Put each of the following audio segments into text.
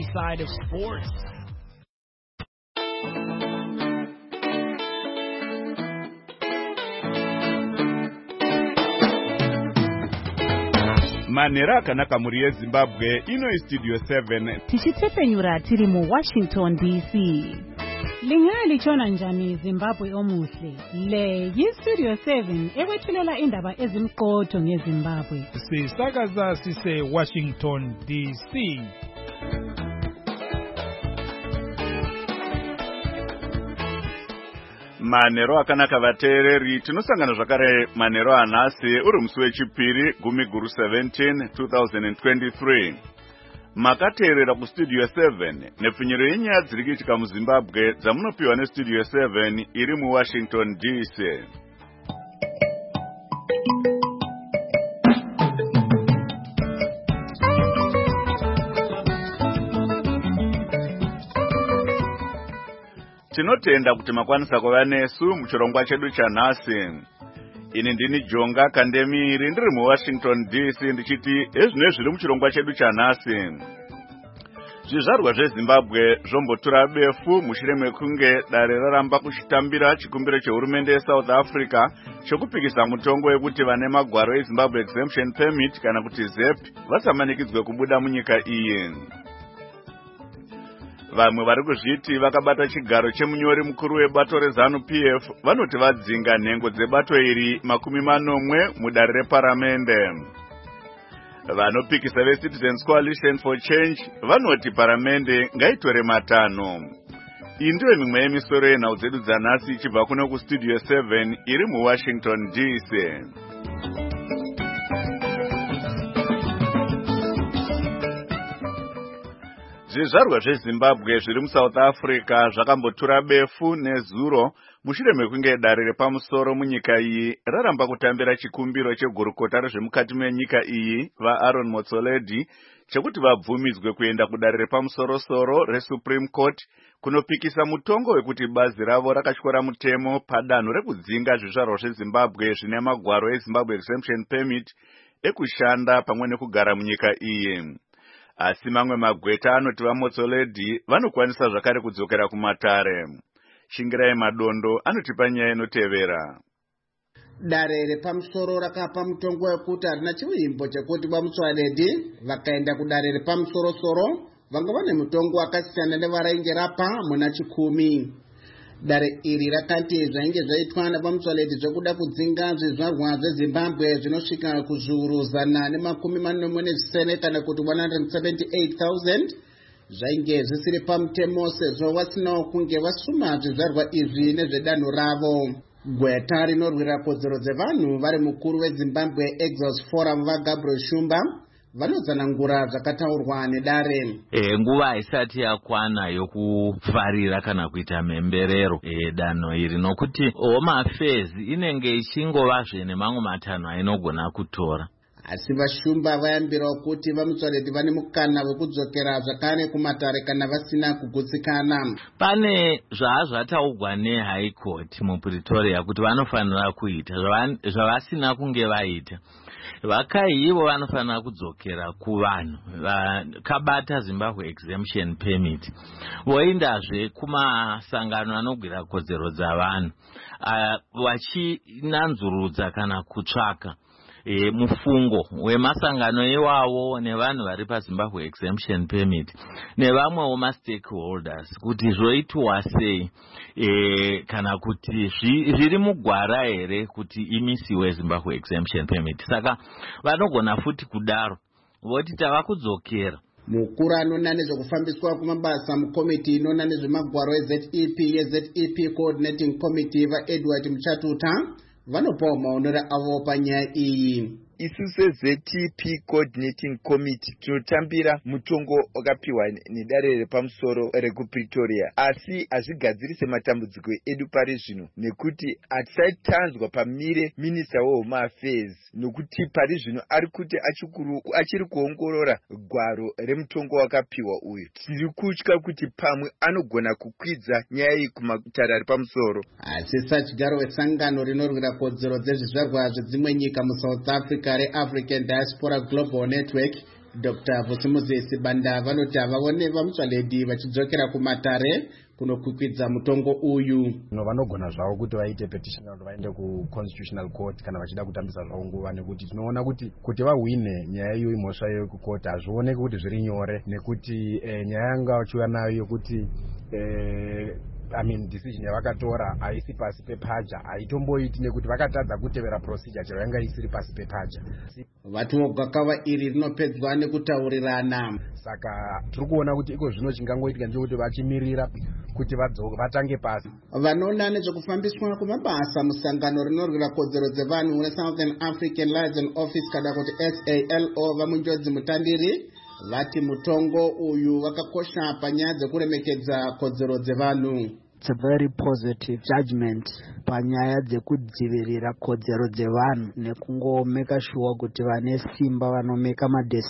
side of sports. Manera akanaka muri yeZimbabwe ino Studio 7 tichitepenyura tiri mu Washington DC. Lingali chona njani Zimbabwe omuhle. Le yiStudio 7 ekwethulela indaba ezimqotho ngeZimbabwe. Sisakaza sise Washington DC. Manero akanaka vateereri tinosangana zvakare manero anhasi uri musi wechipiri gumi guru 17 2023. Makateerera kuStudio 7 nepfunyiro yenyaya dziri kuitika muZimbabwe dzamunopiwa neStudio 7 iri muWashington DC. Tinotenda kuti makwanisa kuva nesu muchirongwa chedu chanhasi. Ini ndini Jonga Kandemiri ndiri muWashington DC ndichiti ezvino zviri muchirongwa chedu chanhasi. Zvizvarwa zveZimbabwe zvombotura befu mushure mekunge dare raramba kuchitambira chikumbiro chehurumende yeSouth Africa chokupikisa mutongo wekuti vane magwaro eZimbabwe Exemption Permit kana kuti ZEP vasamanikidzwe kubuda munyika iyi. Vamwe vari kuzviti vakabata chigaro chemunyori mukuru webato reZANU-PF vanoti vadzinga nhengo dzebato iri 40 mudare reparamende. Vanopikisa veCitizens Coalition for Change vanoti paramende ngaitore matano. Iyi ndiyo mimwe yemisoro yenhau dzedu dzanhasi ichibva kuno kuStudio 7 iri muWashington DC. Zvizvarwa zveZimbabwe zviri muSouth Africa zvakambotura befu nezuro mushure mekunge dare repamusoro munyika iyi raramba kutambira chikumbiro chegurukota rezvemukati menyika iyi vaAaron Motsoaledi chekuti vabvumidzwe kuenda kudare repamusoro-soro reSupreme Court kunopikisa mutongo wekuti bazi ravo rakatyora mutemo padanho rekudzinga zvizvarwa zveZimbabwe zvine magwaro eZimbabwe Exemption Permit ekushanda pamwe nekugara munyika iyi. Asi mamwe magweta anoti vaMotsoaledi vanokwanisa zvakare kudzokera kumatare. Shingirai Madondo anotipa nyaya inotevera. Dare repamusoro rakapa mutongo wekuti harina chivimbo chekuti vaMotsoaledi vakaenda kudare repamusoro-soro vanga vane mutongo wakasiyana nevarainge rapa muna chikumi. Dare iri rakati zvainge zvaitwa navaMotsoaledi zvekuda kudzinga zvizvarwa zveZimbabwe zvinosvika kuzviuru 144 kana kuti 178,000 zvainge zvisiri pamutemo sezvo vasinawo kunge vasuma zvizvarwa izvi nezvedanho ravo. Gweta rinorwira kodzero dzevanhu vari mukuru weZimbabwe Exodus Forum vaGabriel Shumba vanozanangura zvakataurwa nedare. Nguva isati yakwana yokufarira kana kuita mhemberero danho iri nokuti Home Affairs inenge ichingova nemamwe matanho ainogona kutora. Asi vaShumba vayambirawo kuti vaMotsoaledi vane mukana wekudzokera zvakare kumatare kana vasina kugutsikana. Pane zvataugwa neHigh Court muPretoria kuti vanofanira kuita zvavasina kunge vaita. Vakai ivo vanofanira kudzokera kuvanhu vakabata Zimbabwe Exemption Permit voindazve kumasangano anogwira kodzero dzavanhu vachinanzurudza kana kutsvaka mufungo wemasangano iwawo nevanhu vari paZimbabwe Exemption Permit nevamwewo mastakeholders kuti zvoitwa sei kana kuti zviri mugwara here kuti imisiwe Zimbabwe Exemption Permit. Saka vanogona futi kudaro voti tava kudzokera. Mukuru anoona nezvekufambiswa kumabasa mukomiti inoona nezvemagwaro eZEP yeZEP Coordinating Committee vaEdward Muchatuta vanopawo maonero avo panyaya iyi. Isu seZEP Coordinating Committee tinotambira mutongo wakapiwa nedare repamusoro rekuPretoria, asi hazvigadziri sematambudziko edu pari zvino nekuti hatisatanzwa pamire Minister weHome Affairs nokuti pari zvino ari kuti achiri kuongorora gwaro remutongo wakapiwa uyu. Tiri kutya kuti pamwe anogona kukwidza nyaya iyi kumatare ari pamusoro. Asi sachigaro wesangano rinorwira kodzero dzezvizvarwa zvedzimwe nyika muSouth Africa reAfrican Diaspora Global Network Dr. Vusimuzesi Banda vanoti havavone vaMutsvaledi vachidzokera kumatare kunokwikwidzwa mutongo uyu. Vanogona zvavo kuti vaite petition kuti vaende kuconstitutional court kana vachida kutambisa zvavo nguva, nekuti tinoona kuti vahwine nyaya iyo imhosva iyo kukoti hazvioneki kuti zviri nyore, nekuti nyaya yanga vachiuya nayo yokuti decision yavakatora haisi pasi pepaja, haitomboiti nekuti vakatadza kutevera procedure chero yanga isiri pasi pepaja. Vatiwo gakava iri rinopedzwa nekutaurirana. Saka tiri kuona kuti iko zvino chingangoitika ndechekuti vachimirira kuti vatange pasi. Vanoona nezvekufambiswa kwemabasa musangano rinorwira kodzero dzevanhu reSouthern African Liaison Office kana kuti SALO vamunjodzi mutandiri vati mutongo uyu wakakosha panyaya dzekuremekedza kodzero dzevanhu. It's a very positive judgment panyaya dzekudzivirira kodzero dzevanhu nekungomeka sure kuti vane simba vanomeka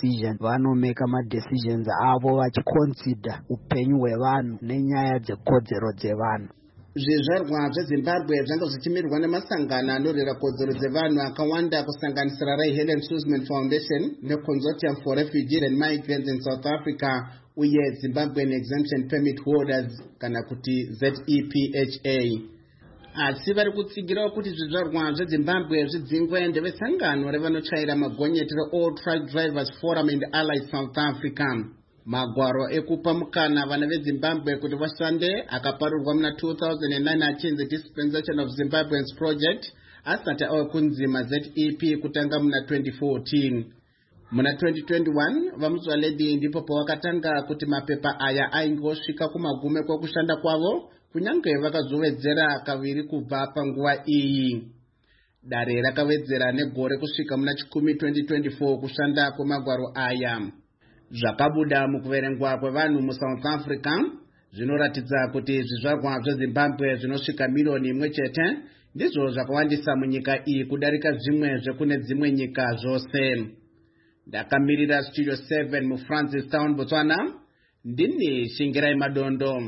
madecisions avo vachiconsider upenyu hwevanhu nenyaya dzekodzero dzevanhu. Zvizvarwa zveZimbabwe zvanga zvichimirwa nemasangano anorwira kodzero dzevanhu akawanda kusanganisira Ray Helen Suzman Foundation neConsortium for Refugee and Migrants in South Africa uye Zimbabwean Exemption Permit Holders kana kuti ZEPHA. Asi vari kutsigirawo kuti zvizvarwa zveZimbabwe zvidzingwe ndevesangano revanotsvaira magonyeti reAll Truck Drivers Forum and Allied South Africa. Magwaro ekupa mukana vana veZimbabwe kuti vashande akaparurwa muna 2009 achinzi Dispensation of Zimbabweans Project asati auya kunzima ZEP kutanga muna 2014. Muna 2021 vaMutsvaledi ndipo pavakatanga kuti mapepa aya aingosvika kumagume kwekushanda kwavo kunyange vakazowedzera kaviri kubva panguva iyi. Dare rakawedzera negore kusvika muna chikumi 2024 kushanda kwemagwaro aya. Zvakabuda mukuverengwa kwevanhu muSouth Africa zvinoratidza kuti zvizvarwa zveZimbabwe zvinosvika milioni imwe chete ndizvo zvakawandisa munyika iyi kudarika zvimwe zvekune dzimwe nyika zvose. Ndakamirira Studio 7 muFrancistown, Botswana. Ndini Shingirai Madondo.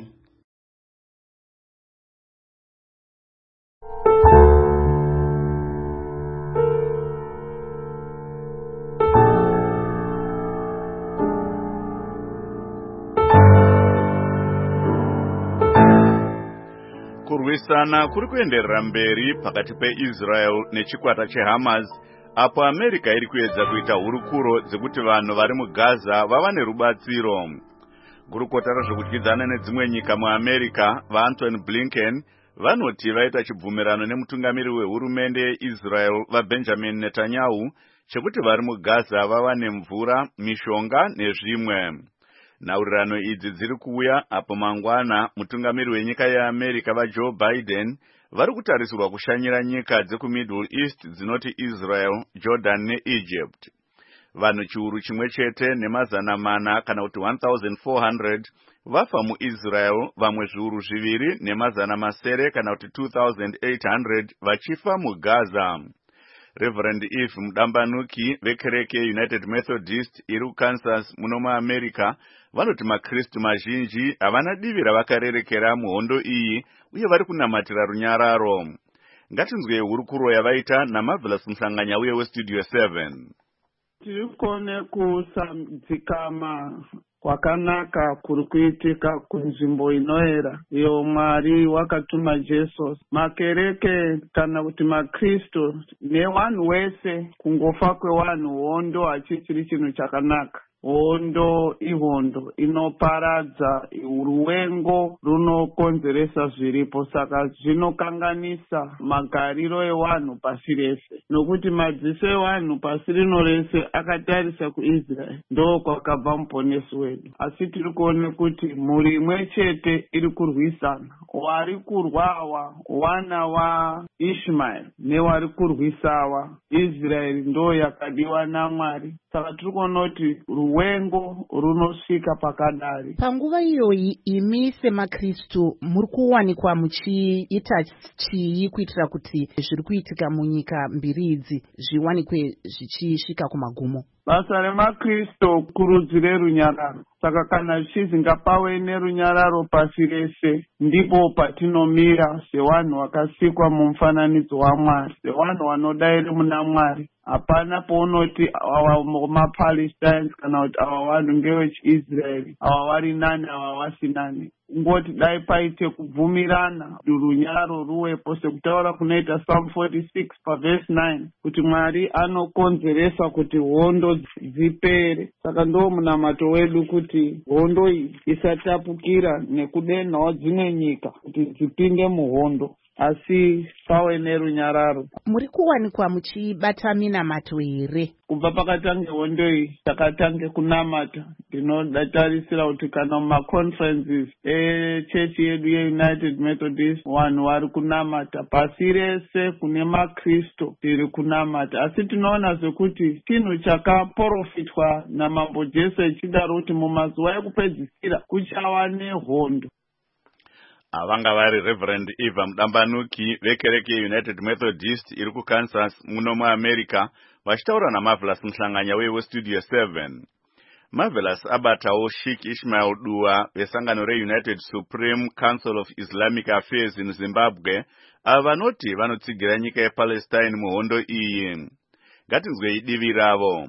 Kurwisana kuri kuenderera mberi pakati peIsrael nechikwata cheHamas, apo America iri kuedza kuita hurukuro dzekuti vanhu vari muGaza vava nerubatsiro. Gurukota rezvekudyidzana nedzimwe nyika muAmerica vaAnthony Blinken vanoti vaita chibvumirano nemutungamiri wehurumende yeIsrael vaBenjamin Netanyahu chekuti vari muGaza vava nemvura, mishonga nezvimwe. Nhaurirano idzi dziri kuuya apo mangwana mutungamiri wenyika yeAmerica vaJoe Biden vari kutarisirwa kushanyira nyika dzekuMiddle East dzinoti Israel, Jordan neEgypt. Vanhu chiuru chimwe chete nemazana mana kana kuti 1,400 vafa muIsrael, vamwe zviuru zviviri nemazana masere kana kuti 2,800 vachifa muGaza. Reverend Eve Mudambanuki vekereke United Methodist iri kuKansas muno muAmerica vanoti maKristu mazhinji havana divi ravakarerekera muhondo iyi uye vari kunamatira runyararo. Ngatinzwe hurukuro yavaita naMarvelous Mhlanganya uye weStudio 7. Tiri kone kusamdzikama kwakanaka kuri kuitika kunzvimbo inoera iyo Mwari wakatuma Jesu. Makereke kana kuti maKristu nevanhu wese kungofa kwevanhu hondo hachisi chinhu chakanaka. Hondo ihondo inoparadza, uruwengo runokonzeresa zviripo, saka zvinokanganisa magariro evanhu pasi rese. Nokuti madziso evanhu pasi rino rese akatarisa kuIsrael, ndo kwakabva muponesi wedu. Asi tiri kuona kuti mhuri imwe chete iri kurwisana. Wari kurwawa wana waIshmael newari kurwisawa Israel ndo yakadiwa naMwari. Saka tiri kuona kuti ruwengo runosvika pakadari. Panguva iyoyi imi semaKristu muri kuwanikwa muchiita chii kuitira kuti zviri kuitika munyika mbiri idzi zviwanikwe zvichisvika kumagumo? Basa remaKristu kurudzire runyararo. Saka kana zvichizi ngapave nerunyararo pasi rese, ndipo patinomira sevanhu vakasikwa mumufananidzo waMwari, sevanhu vanodaira muna Mwari, hapana pounoti ava mapalestines kana kuti ava vanhu ngevechiisraeri, ava vari nani ava vasinani. Ngoti dai paite kubvumirana kuti runyararo ruwepo sekutaura kunoita Psalm 46 pavhesi 9 kuti Mwari anokonzeresa kuti hondo dzipere. Saka ndo munamato wedu kuti hondo iyi isatapukira nekudenhawo dzimwe nyika kuti dzipinde muhondo, asi pave nerunyararo. Muri kuwanikwa muchibata minamato here? Kubva pakatange hondo iyi takatange kunamata. Ndinodatarisira kuti kana mumaconferences echechi yedu yeUnited Methodist vanhu vari kunamata pasi rese, kune maKristu tiri kunamata, asi tinoona sekuti chinhu chakaprofitwa namambo Jesu echidaro kuti mumazuva ekupedzisira kuchava nehondo. Avanga vari Reverend Eva Mudambanuki vekereke yeUnited Methodist iri kuKansas muno muAmerica vachitaura naMarvelous Muhlanganya weStudio 7. Marvelous abatawo Sheikh Ishmael Dua vesangano reUnited Supreme Council of Islamic Affairs in Zimbabwe vanoti vanotsigira nyika yePalestine muhondo iyi. Ngatinzwei divi ravo.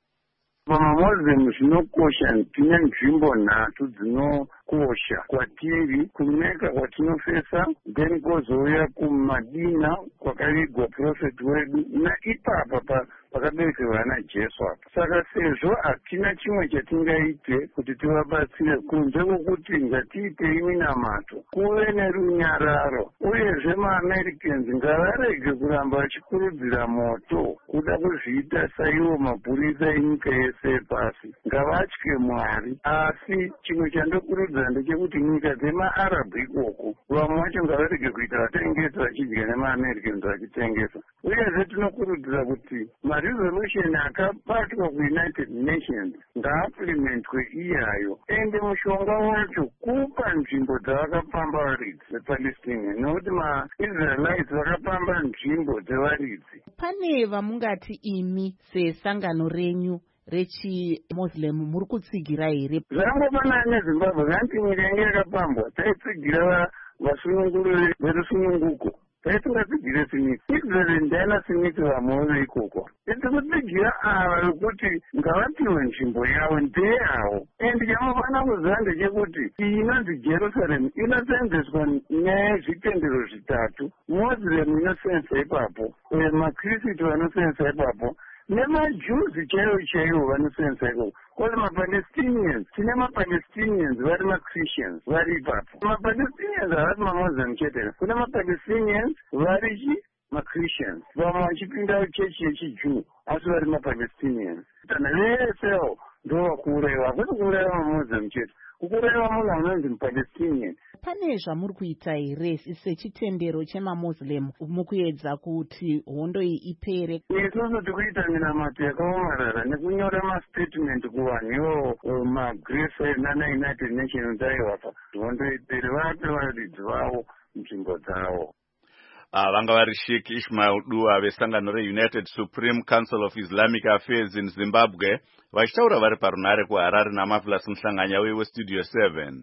PaMaMuslim zvinokosha tine nzvimbo nhatu dzinokosha kwatiri, kuMeka kwatinofesa, then kwozouya kuMadina kwakavigwa profeti wedu, naipapa pakaberekerwa naJesu apa. Saka sezvo hatina chimwe chatingaite kuti tivabatsire kunze kwokuti ngatiitei minamato, kuve nerunyararo, uyezve maAmericans ngavarege kuramba vachikurudzira moto kuda kuzviita saiwo mapurisa enyika yese pasi. Ngavatye Mwari. Asi chimwe chandokurudzira ndechekuti nyika dzemaArabhu ikoko vamwe vacho ngavarege kuita vatengesa vachidya nemaAmericans vachitengesa. Uyezve tinokurudzira kuti resolution akabatwa kuUnited Nations ngaaplimentwe iyayo, ende mushonga wacho kupa nzvimbo dzavakapamba varidzi vePalestinian, nokuti maIsraelites vakapamba nzvimbo dzevaridzi. Pane vamungati imi sesangano renyu rechiMuslim muri kutsigira here? Zvangofanana neZimbabwe, kanti nyika yange yakapambwa taitsigira vasununguri verusununguko, taisingatsigire Smith. Israel ndaina Smith vamwe ikoko. Tikutsigira ava vekuti ngavapiwe nzvimbo yavo ndeyavo. Endi chamufanira kuziva ndechekuti iyi inonzi Jerusalem inoseenzeswa nyaya yezvitendero zvitatu. Muslim inoseenzesa ipapo, uye maKristu vanoseenzesa ipapo, nemaJuzi chaivo vanoseenzesa ikoko. Kwoti maPalestinians, tine maPalestinians vari maChristians vari ipapo. MaPalestinians havasi maMuslim chete, kune maPalestinians vari maChristians, vamwe vachipinda chechi yechiJuu asi vari maPalestinians. Kana vesewo ndo vakuuraiwa, hakusi kuuraiwa maMuslim chete, kukuraiwa munhu anonzi muPalestinian. Pane zvamuri kuita here sechitendero chemaMuslim mukuedza kuti hondo iyi ipere? Isusu tikuita minamato yakaomarara nekunyora mastatement kuvanhu ivo maGreece nanaUnited Nations aivapa hondo ipere, vape varidzi vavo nzvimbo dzavo. Vanga vari Sheikh Ishmael Dua vesangano reUnited Supreme Council of Islamic Affairs in Zimbabwe vachitaura vari parunare kuHarare naMarvelous Muhlanganya weStudio 7.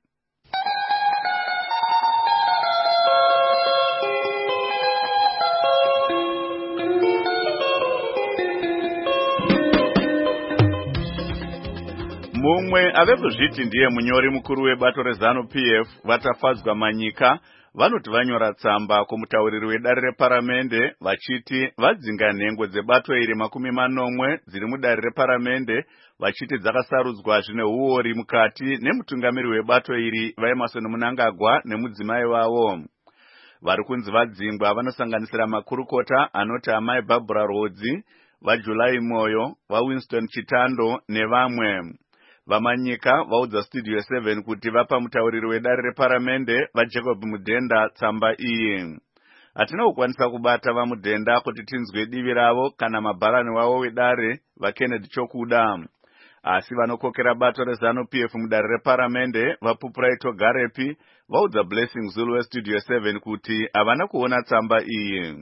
Mumwe avekuzviti ndiye munyori mukuru webato reZANU-PF vatafadzwa manyika vanoti vanyora tsamba kumutauriri wedare reparamende vachiti vadzinga nhengo dzebato iri 40 dziri mudare reparamende vachiti dzakasarudzwa zvine uori mukati nemutungamiri webato iri vaEmmerson Mnangagwa nemudzimai wavo. Vari kunzi vadzingwa vanosanganisira makurukota anoti amai Barbara Rodzi, vaJulai Moyo, vaWinston Chitando nevamwe. Vamanyika vaudza Studio 7 kuti vapa mutauriri wedare reparamende vaJacob Mudhenda tsamba iyi. Hatina kukwanisa kubata vaMudhenda kuti tinzwe divi ravo kana mabharani wavo wedare vaKennedy Chokuda. Asi vanokokera bato reZANU-PF mudare reparamende vaPupraito Garepi vaudza Blessing Zulu weStudio 7 kuti havana kuona tsamba iyi.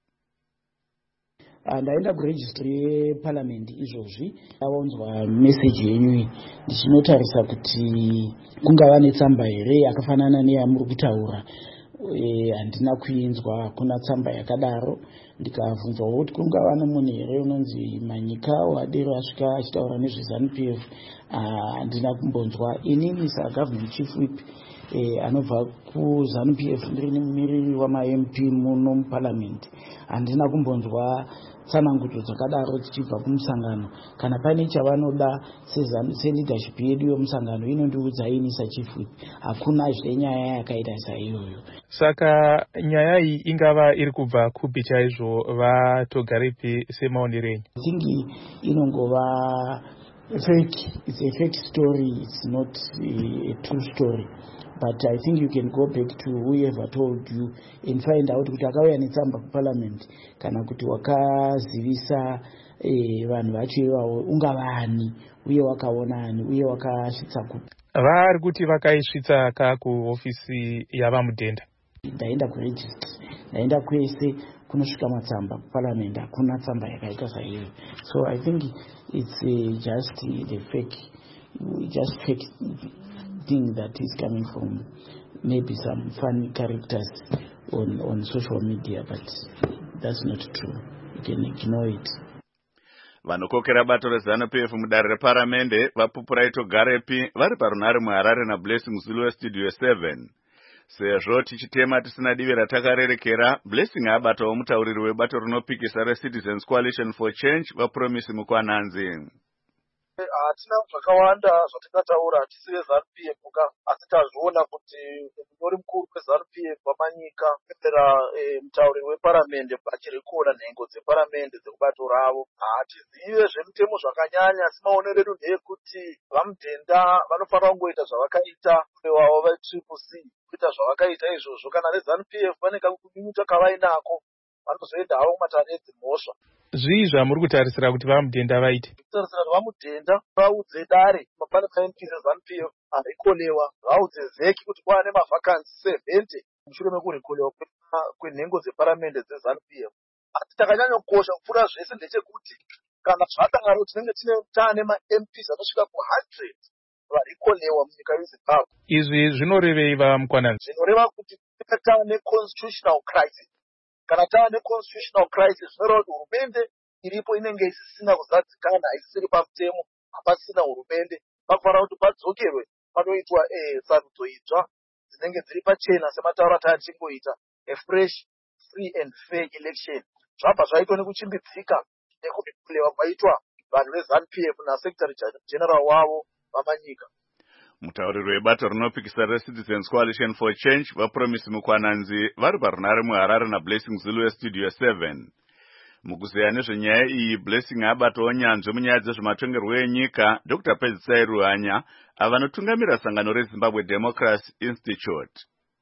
Ndaenda kuregistry yeparliament izvozvi avaunzwa message yenyu ndichinotarisa kuti kungava netsamba here yakafanana neyamuri kutaura. Handina kuinzwa, hakuna tsamba yakadaro. ndikabvunzwa kuti kungava nomunhu here unonzi Manyika wadero asvika achitaura nezveZANU-PF. Handina kumbonzwa. Inini sagovernment chief whip anobva kuZANU-PF ndiri mumiriri wama-MP muno muparliament, handina kumbonzwa tsanangudzo dzakadaro tichibva kumusangano. Kana pane chavanoda seleadership yedu yomusangano inondiudza ini sachief whip. Hakunazve nyaya yakaita saiyoyo. Saka nyaya iyi ingava iri kubva kupi chaizvo vatogarepi semaonero enyu? I think inongova fake. It's a fake story. It's not a true story. But I think you can go back to whoever told you and find out kuti akauya netsamba kuparliament kana kuti wakazivisa vanhu vacho ivavo ungavani uye wakaonani uye wakasvitsa kupi. Vari kuti vakaisvitsa kuhofisi yavamudhenda. Ndaenda kuregistry, ndaenda kwese kunosvika matsamba kuparliament, hakuna tsamba yakaita saiyo. So I think it's just the fake thing that is coming from maybe some funny characters on social media, but that's not true. You can ignore it. Vanokokera bato reZANU-PF mudare reparamende vapupuraito Garepi vari parunare muHarare naBlessing Zulu Studio 7. Sezvo tichitema tisina divi ratakarerekera, Blessing abatawo mutauriri webato rinopikisa reCitizens Coalition for Change vaPromise Mukwananzi. Hatina zvakawanda zvatingataura tisi veZANU-PF asi tazviona kuti munyori mukuru weZANU-PF waManyika kupera mutauriri weparamende achirekora nhengo dzeparamende dzekubato ravo. Hatizive zvemitemo zvakanyanya, asi maonero edu ndeyekuti vamudhenda vanofanira kungoita zvavakaita wavo veCCC kuita zvavakaita izvozvo. Kana veZANU-PF vane kakunyunyuta kavainako vanozoenda havo kumatare edzimhosva. Zvii zvamuri kutarisira kuti vamudhenda vaite? Kutarisira kuti vamudhenda vaudze dare pane MP zeZANU-PF arikolewa, vaudze vheki kuti kwaane mavhakansi 70 mushure mekurekolewa kwenhengo dzeparamende dzeZANU-PF. Asi takanyanya kukosha kupfuura zvese ndechekuti kana zvadaro tinenge taane ma-MPs anosvika ku100 varikolewa munyika yeZimbabwe. Izvi zvinorevei vaMukwananzi? Zvinoreva kuti taane constitutional crisis. Kana taane constitutional crisis zvinoreva kuti hurumende iripo inenge isisina kuzadzikana, isisiri pamutemo, hapasina hurumende. Pakufanira kuti padzokerwe panoitwa sarudzo itsva dzinenge dziri pachena sematauro atatichingoita, a fresh, free and fair election. Zvabva zvaitwa nekuchimbidzika nekurekolewa kwaitwa vanhu veZANU-PF naSecretary General wavo vaManyika. Mutauriri webato rinopikisa reCitizens Coalition for Change vaPromise Mukwananzi vari parunare muHarare naBlessing Zulu Studio 7. Mukuzeya nezvenyaya iyi, Blessing abatawo nyanzvi munyaya dzezvematongerwo enyika Dr. Pedzisai Ruhanya avanotungamira sangano reZimbabwe Democracy Institute.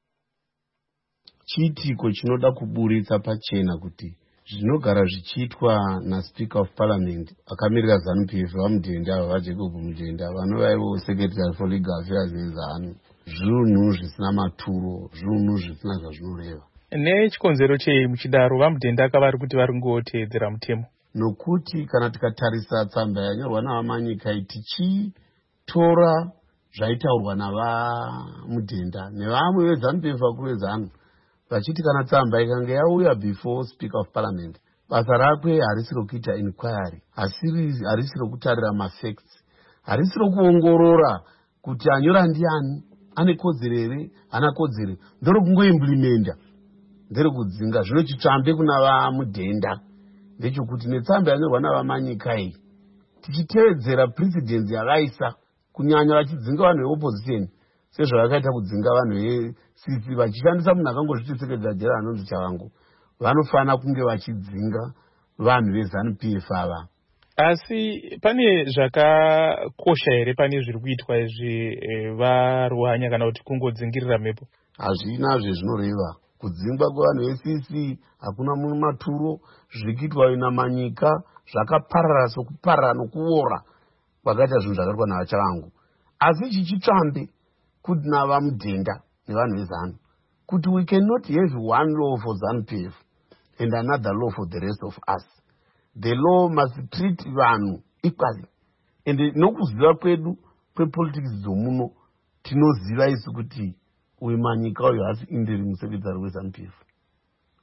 Chiitiko chinoda kuburitsa pachena kuti zvinogara zvichiitwa naSpeaker of Parliament akamirira ZANU-PF vamudhenda vaJacob Mudhenda vanovaivo Secretary for Legal Affairs veZANU, zvinhu zvisina maturo, zvinhu zvisina zvazvinoreva. Nechikonzero chei muchidaro vamudhenda kavari kuti vari kungoteedzera mutemo? Nokuti kana tikatarisa tsamba yanyorwa navaManyika tichitora zvaitaurwa navamudhenda nevamwe veZANU-PF vakuru veZANU vachiti kana tsamba ikanga yauya before Speaker of Parliament, basa rakwe harisi rokuita inquiry, harisi rokutarira mafacts, harisi rokuongorora kuti anyora ndiani, ane kodzero here, hana kodzero, ndorokungoimplimenta, nderekudzinga. Zvino chitsvambe kuna vamudhenda ndechekuti netsamba yanyorwa navaManyika iyi tichitevedzera precedence yavaisa, kunyanya vachidzinga vanhu veopposition sezvavakaita kudzinga vanhu veCC vachishandisa munhu akangozviti Secretary General anonzi Chavangu, vanofanira kunge vachidzinga vanhu veZANU-PF ava. Asi pane zvakakosha here pane zviri kuitwa izvi vaRuhanya kana kuti kungodzingirira mhepo? Hazvina zvezvinoreva. Kudzingwa kwevanhu veCC hakuna munhu maturo, zviri kuitwa naManyika zvakaparara sokuparara nokuora kwakaita zvinhu zvakaitwa navaChavangu. Asi chichitsvambe kuti navamudhenda nevanhu veZANU kuti we cannot have one law for ZANU-PF and another law for the rest of us. The law must treat vanhu equally. And nokuziva kwedu kwepolitics dzomuno tinoziva isu kuti uyu Manyika uyu hasi interim secretary weZANU-PF.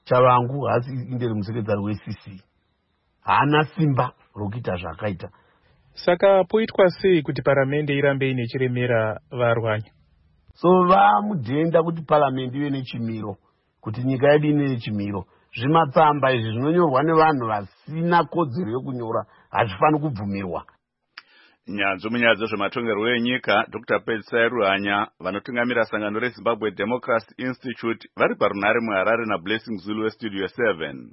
Chavangu hasi inderi musekretari weCC haana simba rokuita zvakaita. Saka poitwa sei kuti paramende irambe ine chiremera varwanya? So vamudhenda kuti paramende ive nechimiro, kuti nyika yedu ine nechimiro. Zvimatsamba izvi zvinonyorwa nevanhu vasina kodzero yokunyora hazvifani kubvumirwa. Nyanzvi munyaya zvematongerwo enyika, Dr. Pedzisai Ruhanya, vanotungamira sangano reZimbabwe Democracy Institute, vari parunare muHarare naBlessing Zulu weStudio 7.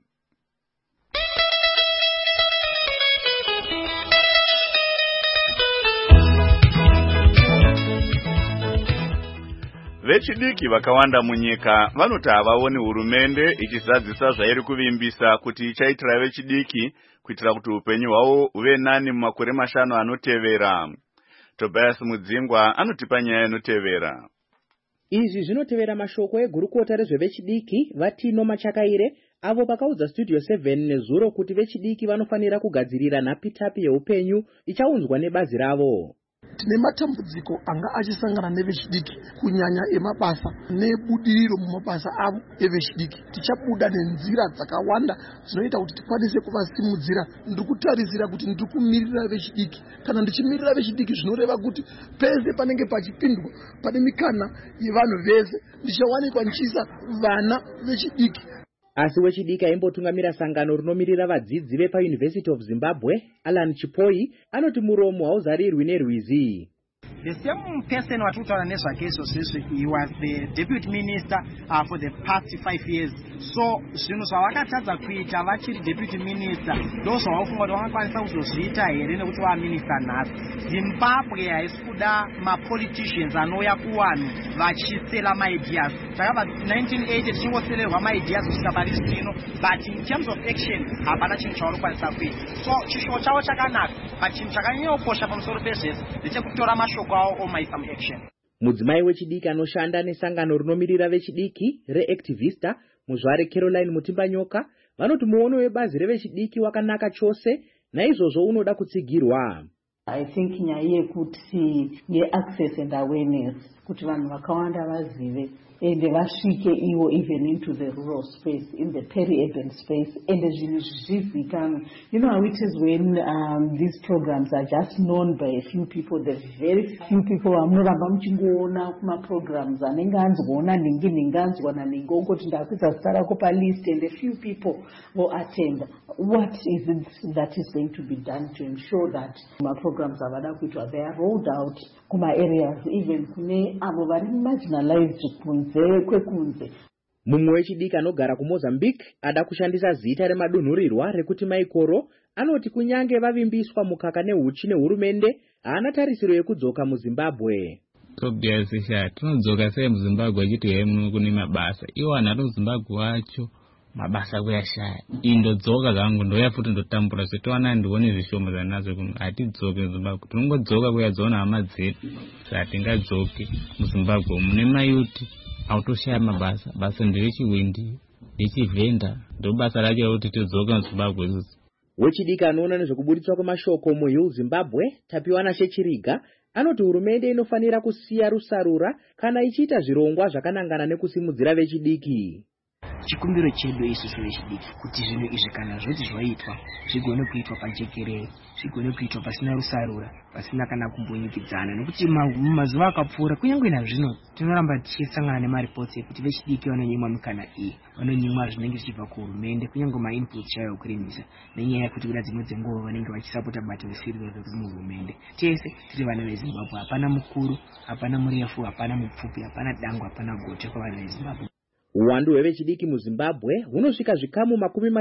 Vechidiki vakawanda munyika vanoti havaoni hurumende ichizadzisa zvairi kuvimbisa kuti ichaitira vechidiki kuitira kuti upenyu hwavo huve nani mumakore 5 anotevera. Tobias Mudzingwa anotipa nyaya inotevera. Izvi zvinotevera mashoko egurukota rezvevechidiki Vatino Machakaire avo vakaudza Studio 7 nezuro kuti vechidiki vanofanira kugadzirira nhapitapi yeupenyu ichaunzwa nebazi ravo. Tine matambudziko anga achisangana nevechidiki kunyanya emabasa nebudiriro mumabasa avo evechidiki. Tichabuda nenzira dzakawanda dzinoita kuti tikwanise kuvasimudzira. Ndiri kutarisira kuti ndiri kumirira vechidiki. Kana ndichimirira vechidiki zvinoreva kuti pese panenge pachipindwa pane mikana yevanhu vese ndichawanikwa nchisa vana vechidiki. Asi wechidiki aimbotungamira sangano rinomirira vadzidzi vepaUniversity of Zimbabwe, Alan Chipoi, anoti muromo hauzarirwi nerwizi. The same person watutaura nezvake izvozvo, he was the deputy minister for the past 5 years. So zvinhu zvavakatadza kuita vachiri deputy minister ndozvavafunga kuti vangakwanisa kuzozviita here nekuti vaminister nhasi. Zimbabwe haisi kuda mapoliticians anouya kuvanhu vachisela maideas. Takabva 1980 tichingosererwa maideas kusvika pari zvino, but in terms of action hapana chinhu chavarikwanisa kuita. So chishuwo chavo chakanaka, but chinhu chakanyanyokosha pamusoro pezvese ndechekutora mashoko avo omaisa muaction. Mudzimai wechidiki anoshanda nesangano rinomirira vechidiki reActivista muzvare Caroline Mutimbanyoka vanoti muono webazi revechidiki wakanaka chose, naizvozvo unoda kutsigirwa. I think nyaya yekuti ngeaccess and awareness kuti vanhu vakawanda vazive ende vasvike ivo even into the rural space, in the peri-urban space, and zvinhu zvizivikanwe. You know how it is when these programs are just known by a few people, the very few people vanoramba muchingoona kuma-programs anenge anzwaona ninganzwa naningi ongoti ndakuisa zita rako palist and a few people will attend. What is it that is going to be done to ensure that ma-programs avada kuitwa they are rolled out kuma-areas even kune avo vari marginalized kunze kwekunze. Mumwe wechidiki anogara kuMozambique ada kushandisa zita remadunhurirwa rekuti Maikoro anoti kunyange vavimbiswa mukaka nehuchi nehurumende haana tarisiro yekudzoka muZimbabwe. Tobias tinodzoka sei muZimbabwe achiti hemu kune mabasa iwo anatu muZimbabwe wacho mabasa kuyashaya indodzoka zangu ndoya futi ndotambura zvetowana ndione zvishoma zvanazo kuno hatidzoke muZimbabwe tinongodzoka kuyadzoona hama dzedu zvatingadzoke muZimbabwe mune mayuti autoshaya mabasa basa nderechiwindi ndechivhenda ndobasa racho kuti tidzoke muZimbabwe isusu. Wechidiki anoona nezvekubuditswa kwemashoko muHill Zimbabwe Tapiwana Shechiriga anoti hurumende inofanira kusiya rusarura kana ichiita zvirongwa zvakanangana nekusimudzira vechidiki. Chikumbiro chedu isusu vechidiki kuti zvinhu izvi kana zvoti zvaitwa zvigone kuitwa pajekerere, zvigone kuitwa pasina rusarura, pasina kana kumbonyikidzana, nekuti mumazuva akapfuura kunyange nazvino tinoramba tichisangana nemaripoti ekuti vechidiki vanonyimwa mikana iyi, vanonyimwa zvinenge zvichibva kuhurumende kunyange mainput chayo kurimisa, nenyaya yekuti kuda dzimwe dzenguva vanenge vachisapota bato vesiriveri riri muhurumende. Tese tiri vana veZimbabwe, hapana mukuru, hapana murefu, hapana mupfupi, hapana dango, hapana gote kwavana veZimbabwe. Uwandu hwevechidiki muZimbabwe hunosvika zvikamu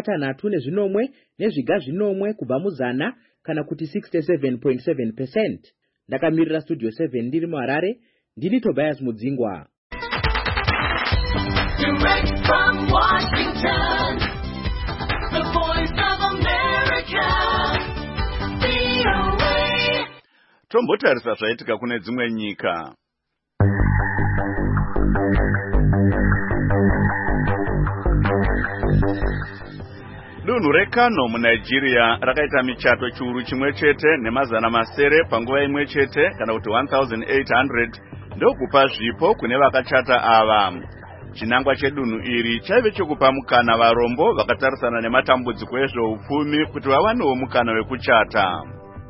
33 nezviga zvinomwe kubva muzana kana kuti 67.7%. Ndakamirira Studio 7 ndiri muHarare, ndini Tobias Mudzingwa. Direct from Washington, the voice of America, VOA. Tombotarisa zvaitika kune dzimwe nyika. Dunhu reKano muNigeria rakaita michato chiuru chimwe chete nemazana masere panguva imwe chete kana kuti 1800 ndokupa zvipo kune vakachata ava. chinangwa chedunhu iri chaive chokupa mukana varombo vakatarisana nematambudziko ezveupfumi kuti vawanewo mukana wekuchata.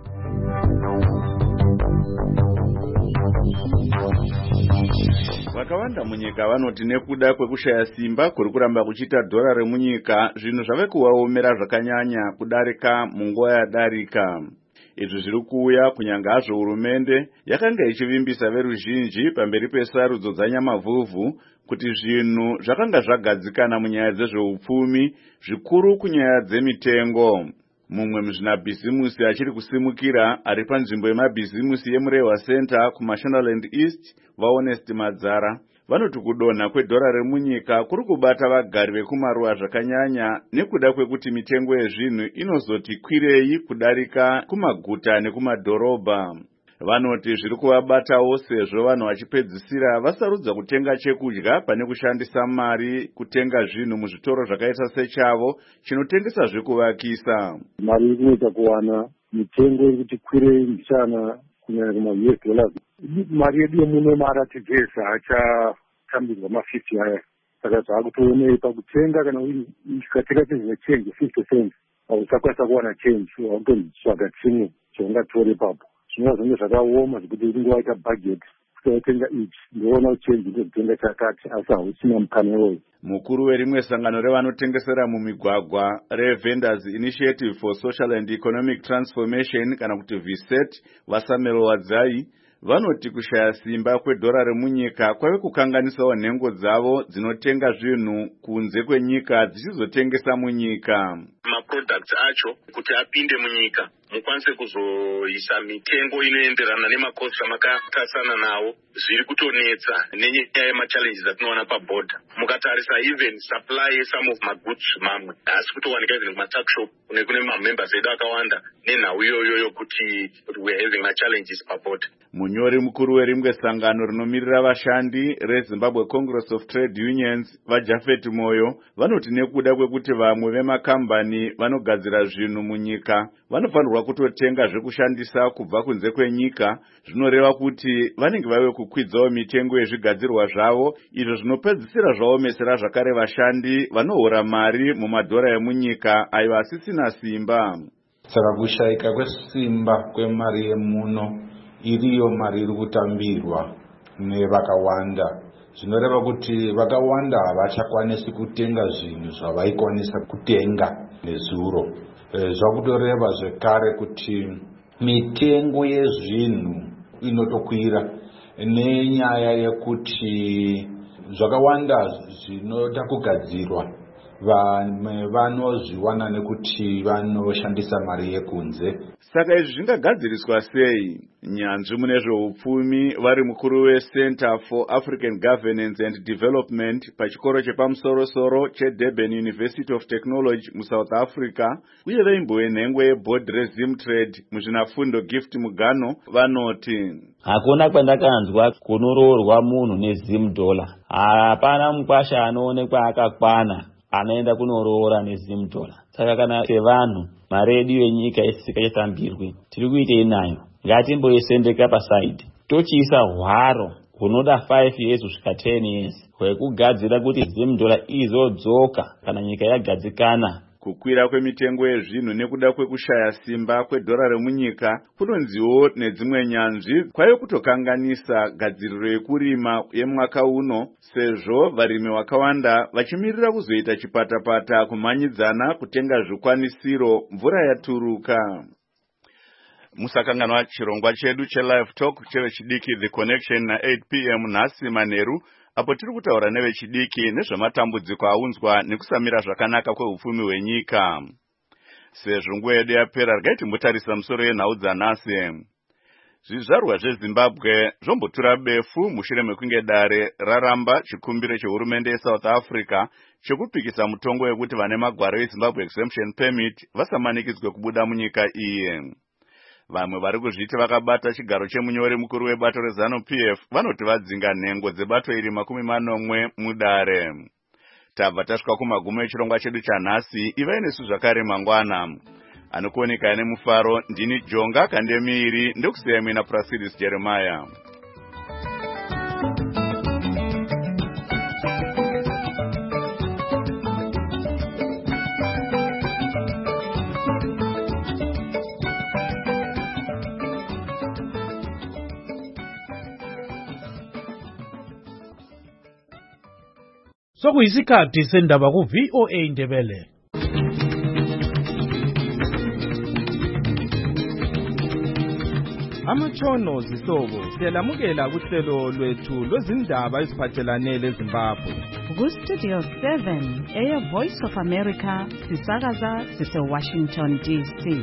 Vakawanda munyika vanoti nekuda kwekushaya simba kuri kuramba kuchiita dhora remunyika, zvinhu zvave kuvaomera zvakanyanya kudarika munguva yadarika. Izvi zviri kuuya kunyanga hazvo hurumende yakanga ichivimbisa veruzhinji pamberi pesarudzo dzanyamavhuvhu kuti zvinhu zvakanga zvagadzikana munyaya dzezveupfumi, zvikuru kunyaya dzemitengo. Mumwe muzvinabhizimusi achiri kusimukira ari panzvimbo yemabhizimusi yeMurewa Center kuMashonaland East, vaHonest Madzara, vanoti kudonha kwedhora remunyika kuri kubata vagari vekumaruwa zvakanyanya nekuda kwekuti mitengo yezvinhu inozoti kwirei kudarika kumaguta nekumadhorobha. Vanoti zviri kuvabatawo sezvo vanhu vachipedzisira vasarudza kutenga chekudya pane kushandisa mari kutenga zvinhu muzvitoro zvakaita sechavo chinotengesa zvekuvakisa. Mari iri kuita kuwana, mitengo iri kuti kwirei mbichana kunyanya kuma-US dollars. Mari yedu yemuno maRTGS hachatambirwa ma50 aya. Saka zvakutoonei pakutenga kana ukatenga chinhu nechange 50 cents usakwanisa kuwana change, wakutotsvaga chimwe chaungatore ipapo. Zvinova zvinenge zvakaoma zvekuti unenge waita budget kutenga ichi ndoona uchenji ndotenga chakati asi hausina mukana iwoyo. Mukuru werimwe sangano revanotengesera mumigwagwa reVendors Initiative for Social and Economic Transformation kana kuti VSET, Vasamelo Wadzai, vanoti kushaya simba kwedhora remunyika kwave kukanganisawo nhengo dzavo dzinotenga zvinhu kunze kwenyika dzichizotengesa munyika. Maproducts acho kuti apinde munyika mukwanise kuzoisa mitengo inoenderana nemakosti amakatasana nawo zviri kutonetsa nenyaya yemachallenges atinoona paborder. Mukatarisa even supply some of magoods mamwe asi kutowanika even kumatakshop kune mamembers edu akawanda nenhau iyoyo kuti we are having challenges paborder. Munyori mukuru werimwe sangano rinomirira vashandi reZimbabwe Congress of Trade Unions, vaJafet Moyo, vanoti nekuda kwekuti vamwe vemakambani vanogadzira zvinhu munyika vanofanirwa kutotenga zvekushandisa kubva kunze kwenyika, zvinoreva kuti vanenge vave kukwidzawo mitengo yezvigadzirwa zvavo, izvo zvinopedzisira zvaomesera zvakare vashandi vanohora mari mumadhora emunyika ayo asisina simba. Saka kushayika kwesimba kwemari yemuno iriyo mari iri kutambirwa nevakawanda, zvinoreva kuti vakawanda havachakwanisi kutenga zvinhu zvavaikwanisa kutenga nezuro. Zvakutoreva zvekare kuti mitengo yezvinhu inotokwira nenyaya yekuti zvakawanda zvinoda kugadzirwa vamwe vanozviwana nekuti vanoshandisa mari yekunze. Saka izvi zvingagadziriswa sei? Nyanzvi mune zveupfumi vari mukuru weCenter for African Governance and Development pachikoro chepamusoro-soro cheDurban University of Technology muSouth Africa uye veimbowe nhengo yeboard reZimtrade muzvinafundo Gift Mugano vanoti hakuna kwandakanzwa kunoroorwa munhu neZimDollar. Hapana mukwasha anoonekwa akakwana anoenda kunoroora neZimDollar. Saka kana sevanhu mari yedu yenyika isikachatambirwi tiri kuitei nayo, ngatimboisendeka pasaidi tochiisa hwaro hunoda 5 years kusvika 10 years hwekugadzira kuti ZimDollar izodzoka kana nyika yagadzikana. Kukwira kwemitengo yezvinhu nekuda kwekushaya simba kwedhora remunyika kunonziwo nedzimwe nyanzvi kwaive kutokanganisa gadziriro yekurima yemwaka uno, sezvo varimi vakawanda vachimirira kuzoita chipatapata kumhanyidzana kutenga zvikwanisiro mvura yaturuka. Musakanganwa chirongwa chedu cheLive Talk chevechidiki The Connection na 8 p.m. nhasi manheru, apo tiri kutaura nevechidiki nezvematambudziko aunzwa nekusamira zvakanaka kweupfumi hwenyika. Sezvo nguva yedu yapera, regai timbotarisa musoro yenhau dzanhasi. Zvizvarwa zveZimbabwe zvombotura befu mushure mekunge dare raramba chikumbiro chehurumende yeSouth Africa chekupikisa mutongo wekuti vane magwaro eZimbabwe Exemption Permit vasamanikidzwe kubuda munyika iyi. Vamwe vari kuzviti vakabata chigaro chemunyori mukuru webato reZANU-PF vanoti vadzinga nhengo dzebato iri 40 mudare. Tabva tasvika kumagumo echirongwa chedu chanhasi. Ivai nesu zvakare mangwana. Anokuoneka ane mufaro ndini Jonga Kandemiri, ndokusiyai muina Prasiris Jeremiah. Sokuyisikhathi sendaba ku VOA Ndebele. Amatshono zihlobo siyalamukela kuhlelo lwethu lwezindaba eziphathelane leZimbabwe. Ku-Studio 7 Air Voice of America sisakaza sise-Washington DC.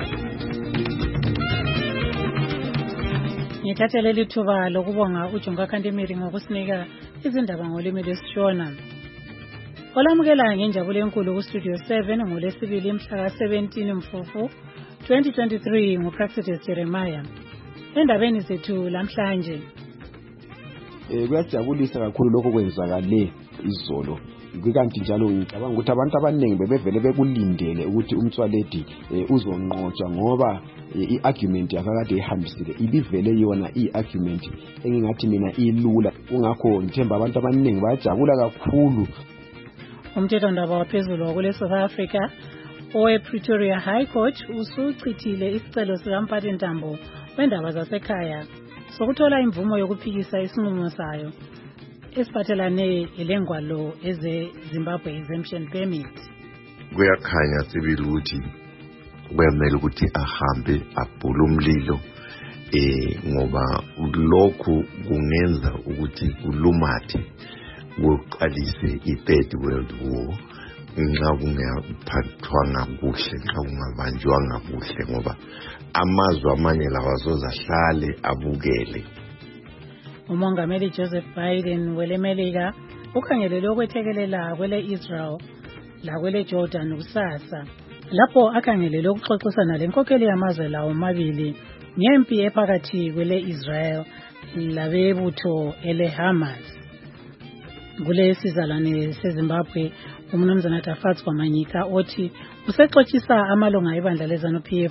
Ngithathe lithuba lokubonga uJonga Khantemiri ngokusinika izindaba ngolimi lwesiShona. Olamukela ngenjabulo enkulu ku-Studio 7 ngolesibili mhla ka-17 Mfumfu 2023 nguPraxidis Jeremiah. Endabeni zethu lamhlanje kuyajabulisa kakhulu lokho kwenzakale izolo. Kanti njalo ngicabanga ukuthi abantu abaningi bebevele bekulindele ukuthi uMtswaledi uzonqotshwa ngoba i-argument yakade ihambisile ibivele yona i-argument engingathi mina ilula. Kungakho ngithemba abantu abaningi bayajabula kakhulu. Umthethwandaba waphezulu wakule South Africa owe-Pretoria High Court usuchithile isicelo sikaMphathintambo wendaba zasekhaya sokuthola imvumo yokuphikisa isinqumo sayo esiphathelane lengwalo eze-Zimbabwe Exemption Permit. Kuyakhanya sibili ukuthi kuyamele ukuthi ahambe abhule umlilo ngoba lokhu kungenza ukuthi kulumathe kuqalise i-Third World War nxa kungaphathwanga kuhle, nxa kungabanjwanga kuhle, ngoba amazwe amanye lawa azozahlale abukele. Umongameli Joseph Biden welemelika ukhangelele ukwethekelela kwele Israel lakwele Jordan kusasa lapho akhangelele ukuxoxisana lenkokheli yamazwe lawo mabili ngempi ephakathi kwele Israel labebutho ele Hamas. Kule sizalwane seZimbabwe umnumzana Tafatsi Manyika othi usexoxisa amalunga ebandla leZANU-PF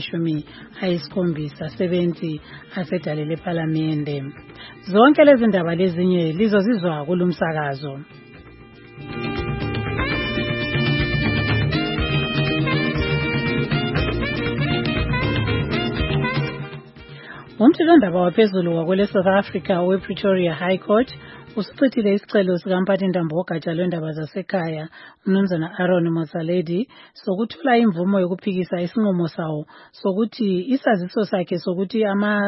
ama70 asedalele ePhalamende. Zonke lezi ndaba lezinye lizozizwa kulumsakazo. Umthethwandaba waphezulu wakwele South Africa we-Pretoria High Court usuchithile isicelo sikaMphathintambo wogatsha lwendaba zasekhaya umnumzana Aaron Motsoaledi sokuthola imvumo yokuphikisa isinqumo sawo sokuthi isaziso sakhe sokuthi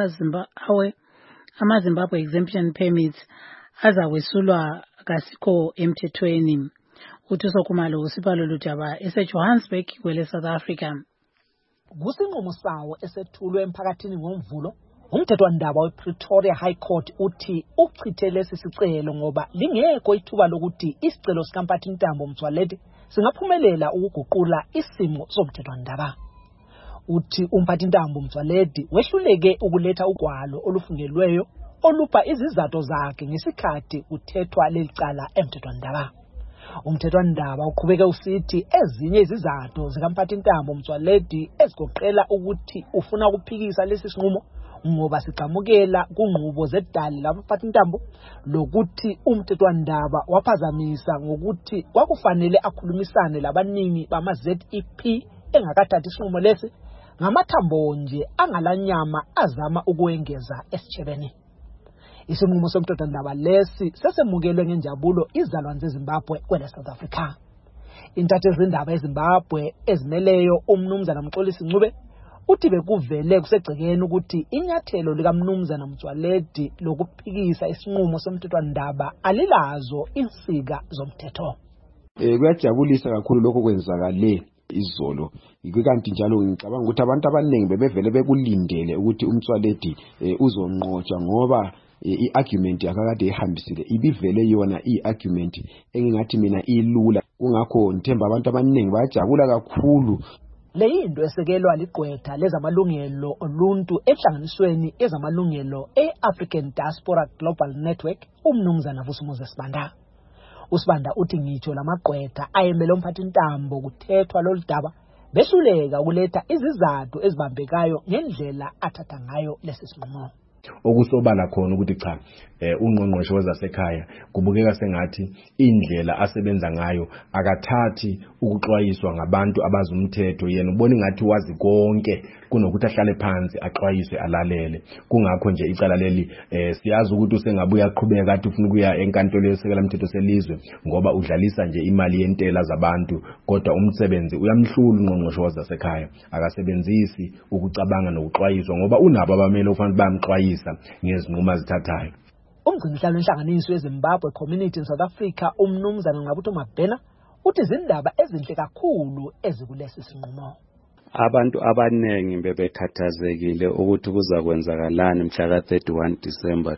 ama-Zimbabwe Exemption Permits azakwesulwa kasikho emthethweni. UThuso Khumalo usipalo ludaba eseJohannesburg kwele South Africa. Kusinqumo sawo esethulwe emphakathini ngomvulo umthethwandaba wePretoria High Court uthi uchithe lesi sicelo ngoba lingekho ithuba lokuthi isicelo sikaMphathintambo Motsoaledi singaphumelela ukuguqula isimo somthethwandaba. Uthi uMphathintambo Motsoaledi wehluleke ukuletha ugwalo olufungelweyo olupha izizathu zakhe ngesikhathi kuthethwa lelicala emthethwandaba. Umthethwandaba uqhubeke usithi ezinye izizathu zikaMphathintambo Motsoaledi ezigoqela ukuthi ufuna ukuphikisa lesi sinqumo ngoba sigxamukela kunqubo zedali labaMphathintambo lokuthi umthethwandaba waphazamisa ngokuthi kwakufanele akhulumisane labaningi bama-ZEP engakathathi isinqumo lesi ngamathambo nje angalanyama azama ukuwengeza esitshebeni. Isinqumo somthethwandaba lesi sesemukelwe ngenjabulo izalwane zeZimbabwe kwele South Africa. Intatheli zindaba eZimbabwe ezimeleyo umnumzana Mxolisi Ncube uthi bekuvele kusegcekeni ukuthi inyathelo likaMnumzana Motsoaledi lokuphikisa isinqumo somthethwandaba alilazo insika zomthetho. Kuyajabulisa kakhulu lokho kwenzakale izolo. Kanti njalo ngicabanga ukuthi abantu abaningi bebevele bekulindele ukuthi uMotsoaledi uzonqotshwa ngoba i-argument yakade ihambisile ibivele yona i-argument engingathi mina ilula. Kungakho ngithemba abantu abaningi bayajabula kakhulu. Leyinto esekelwa ligqwetha lezamalungelo oluntu ehlanganisweni ezamalungelo e-African Diaspora Global Network umnumzana Vusumuzi Sibanda. Usibanda uthi ngitsho lamagqwetha ayemele uMphathintambo kuthethwa loludaba behluleka ukuletha izizathu ezibambekayo ngendlela athatha ngayo lesi sinqumo. Okusobala khona ukuthi cha ungqongqoshe wezasekhaya kubukeka sengathi indlela asebenza ngayo akathathi ukuxwayiswa ngabantu abazumthetho yena ubona ngathi wazi konke kunokuthi ahlale phansi axwayise alalele. Kungakho nje icala leli siyazi ukuthi usengabuya aqhubeka athi ufuna ukuya enkantolo yesekela umthetho selizwe ngoba udlalisa nje imali yentela zabantu, kodwa umsebenzi uyamhlula ungqongqoshe wasekhaya. Akasebenzisi ukucabanga nokuxwayiswa ngoba unabo abamele ufanele bayamxwayisa ngezinqumo azithathayo. Umgcinihlalo wenhlanganiso yeZimbabwe Community in South Africa umnumzana Ngqabutho Mabhena uthi izindaba ezinhle kakhulu ezikulesi sinqumo. Abantu abanengi bebekhathazekile ukuthi kuzakwenzakalani mhla ka-31 December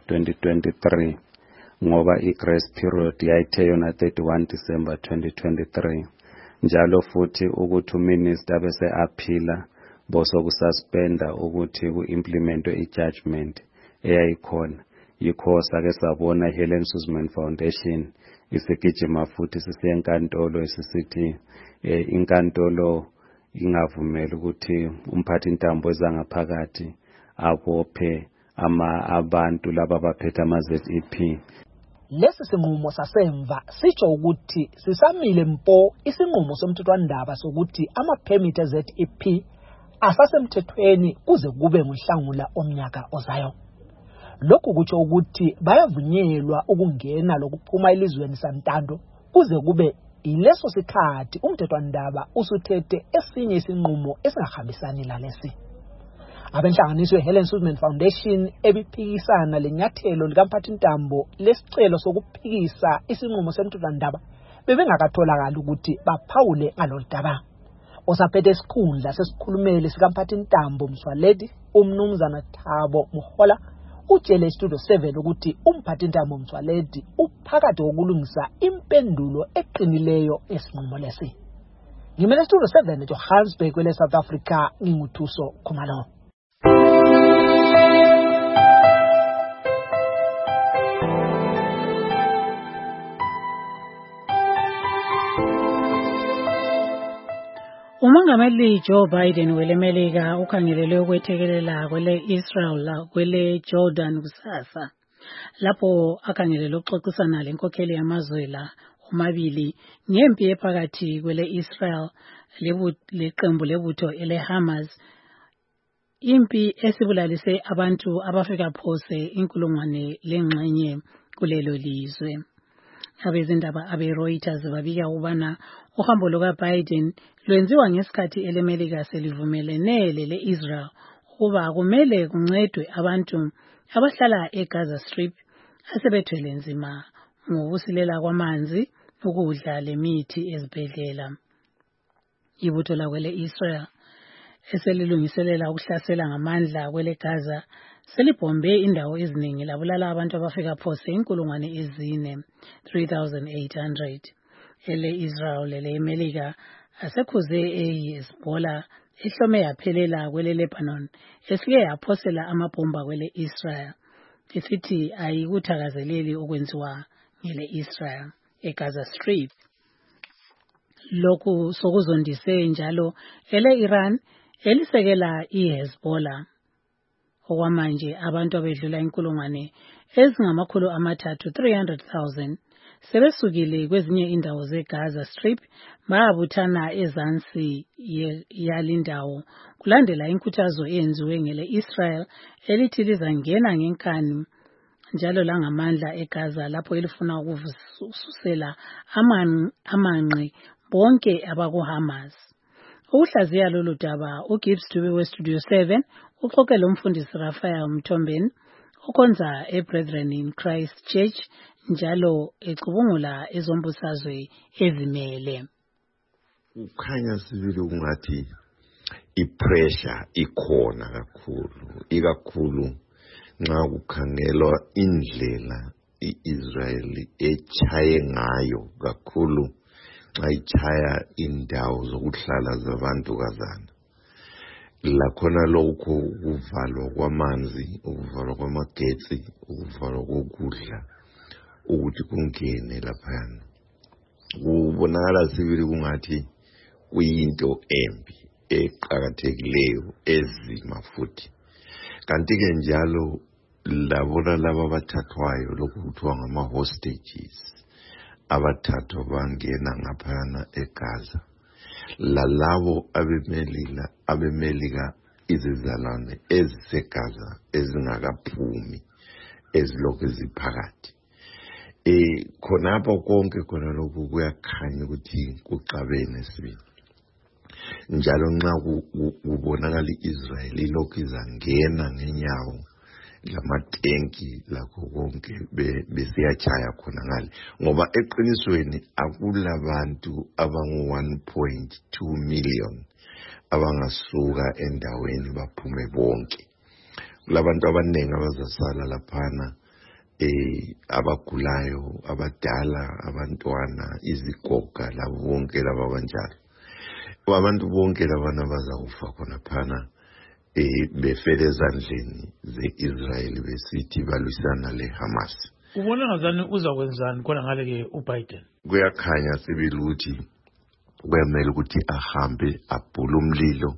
2023 ngoba i-grace period yayithe yona 31 December 2023, njalo futhi ukuthi uminister bese aphila bosokususpenda ukuthi ku-implementwe i-judgment eyayikhona. Yikho sake sabona Helen Suzman Foundation isigijima futhi sisiya enkantolo isisithi inkantolo ingavumeli ukuthi umphathi intambo ezangaphakathi abophe abantu laba abaphethe ama-ZEP. Lesi sinqumo sasemva sitsho ukuthi sisamile mpo isinqumo somthethwandaba sokuthi ama-permit e-ZEP asasemthethweni kuze kube nguNhlangula omnyaka ozayo. Lokhu kutsho ukuthi bayavunyelwa ukungena lokuphuma elizweni santando kuze kube ileso sikhathi umthethwandaba usuthethe esinye isinqumo esingahambisani lalesi. Abenhlanganiso Helen Suzman Foundation ebiphikisana lenyathelo likamphathintambo lesicelo sokuphikisa isinqumo semthethwandaba bebengakatholakala ukuthi baphawule ngaloludaba. Osaphethe isikhundla sesikhulumeli sikamphathintambo Mswaledi umnumzana Thabo Muhola utshele iStudio 7 ukuthi umphathintambo Mswaledi uphakathi kokulungisa impendulo eqinileyo esinqumo lesi. Ngimele iStudio 7 eJohannesburg kwele South Africa nginguthuso Khumalo. Umongameli Joe Biden welemelika ukhangelele ukwethekelela kwele Israel kwele Jordan kusasa lapho akhangelele ukuxoxisana lenkokheli yamazwe la omabili ngempi ephakathi kwele Israel leqembu lebutho ele Hamas, impi esibulalise abantu abafika phose inkulungwane lengxenye kulelo lizwe. Abezindaba abe-Reuters babika ubana uhambo luka-Biden lwenziwa ngesikhathi elemelika selivumelene le-Israel ukuba kumele kuncedwe abantu abahlala eGaza Strip asebethwele nzima ngokusilela kwamanzi, ukudla lemithi ezibhedlela. Ibutho lakwele Israel eselilungiselela ukuhlasela ngamandla kwele Gaza selibhombe indawo eziningi labulala abantu abafika phose inkulungwane ezine 3,800. Ele Israel lele Amerika asekhuze eHezbollah ehlome yaphelela kwele Lebanon esike yaphosela amabhomba kwele Israel isithi ayikuthakazeleli okwenziwa ngele Israel eGaza Strip. Lokhu sokuzondise njalo ele Iran elisekela iHezbollah. Okwamanje abantu abedlula inkulungwane ezingamakhulu amathathu 300,000 sebesukile kwezinye indawo zeGaza Strip babuthana ezansi yalindawo kulandela inkuthazo eyenziwe ngele Israel elithi lizangena ngenkani njalo langamandla eGaza lapho elifuna ukususela amanqi bonke abakuHamas. Ukuhlaziya lolu daba uGibbs Dube weStudio 7 uxoxele umfundisi Raphael Mthombeni okhonza eBrethren in Christ Church njalo ecubungula ezombusazwe ezimele. Ukhanya sibili ungathi ipressure ikhona kakhulu, ikakhulu nxa kukhangelwa indlela iIsrael echaye ngayo kakhulu nxa ichaya indawo zokuhlala zabantu kazana. Lakhona lokho ukuvalwa kwamanzi, ukuvalwa kwamagetsi, ukuvalwa kokudla ukuthi kungene laphana. Kubonakala sibili kungathi kuyinto embi eqhakathekileyo ezima futhi. Kanti ke njalo labona laba abathathwayo lokhu kuthiwa ngama-hostages abathathwa bangena ngaphana eGaza. Lalabo abemelika izizalwane ezisegaza ezingakaphumi ezilokhu ziphakathi. Khonapho konke khona lokhu kuyakhanya ukuthi kuxabene sibili. Njalo nxa kubonakala iIsrael ilokhu izangena ngenyawo lamatenki lakho konke besiyachaya khona ngale, ngoba eqinisweni akulabantu abangu 1.2 million abangasuka endaweni baphume bonke. Kulabantu abaningi abazasala laphana, abagulayo, abadala, abantwana, izigoga, labo bonke laba banjalo. Abantu bonke labana bazakufa khona phana befele ezandleni ze-Israel besithi balwisana le-Hamas. Ubona ngazani uzakwenzani khona ngale-ke uBiden? Kuyakhanya sibili ukuthi kuyamele ukuthi ahambe abhule umlilo,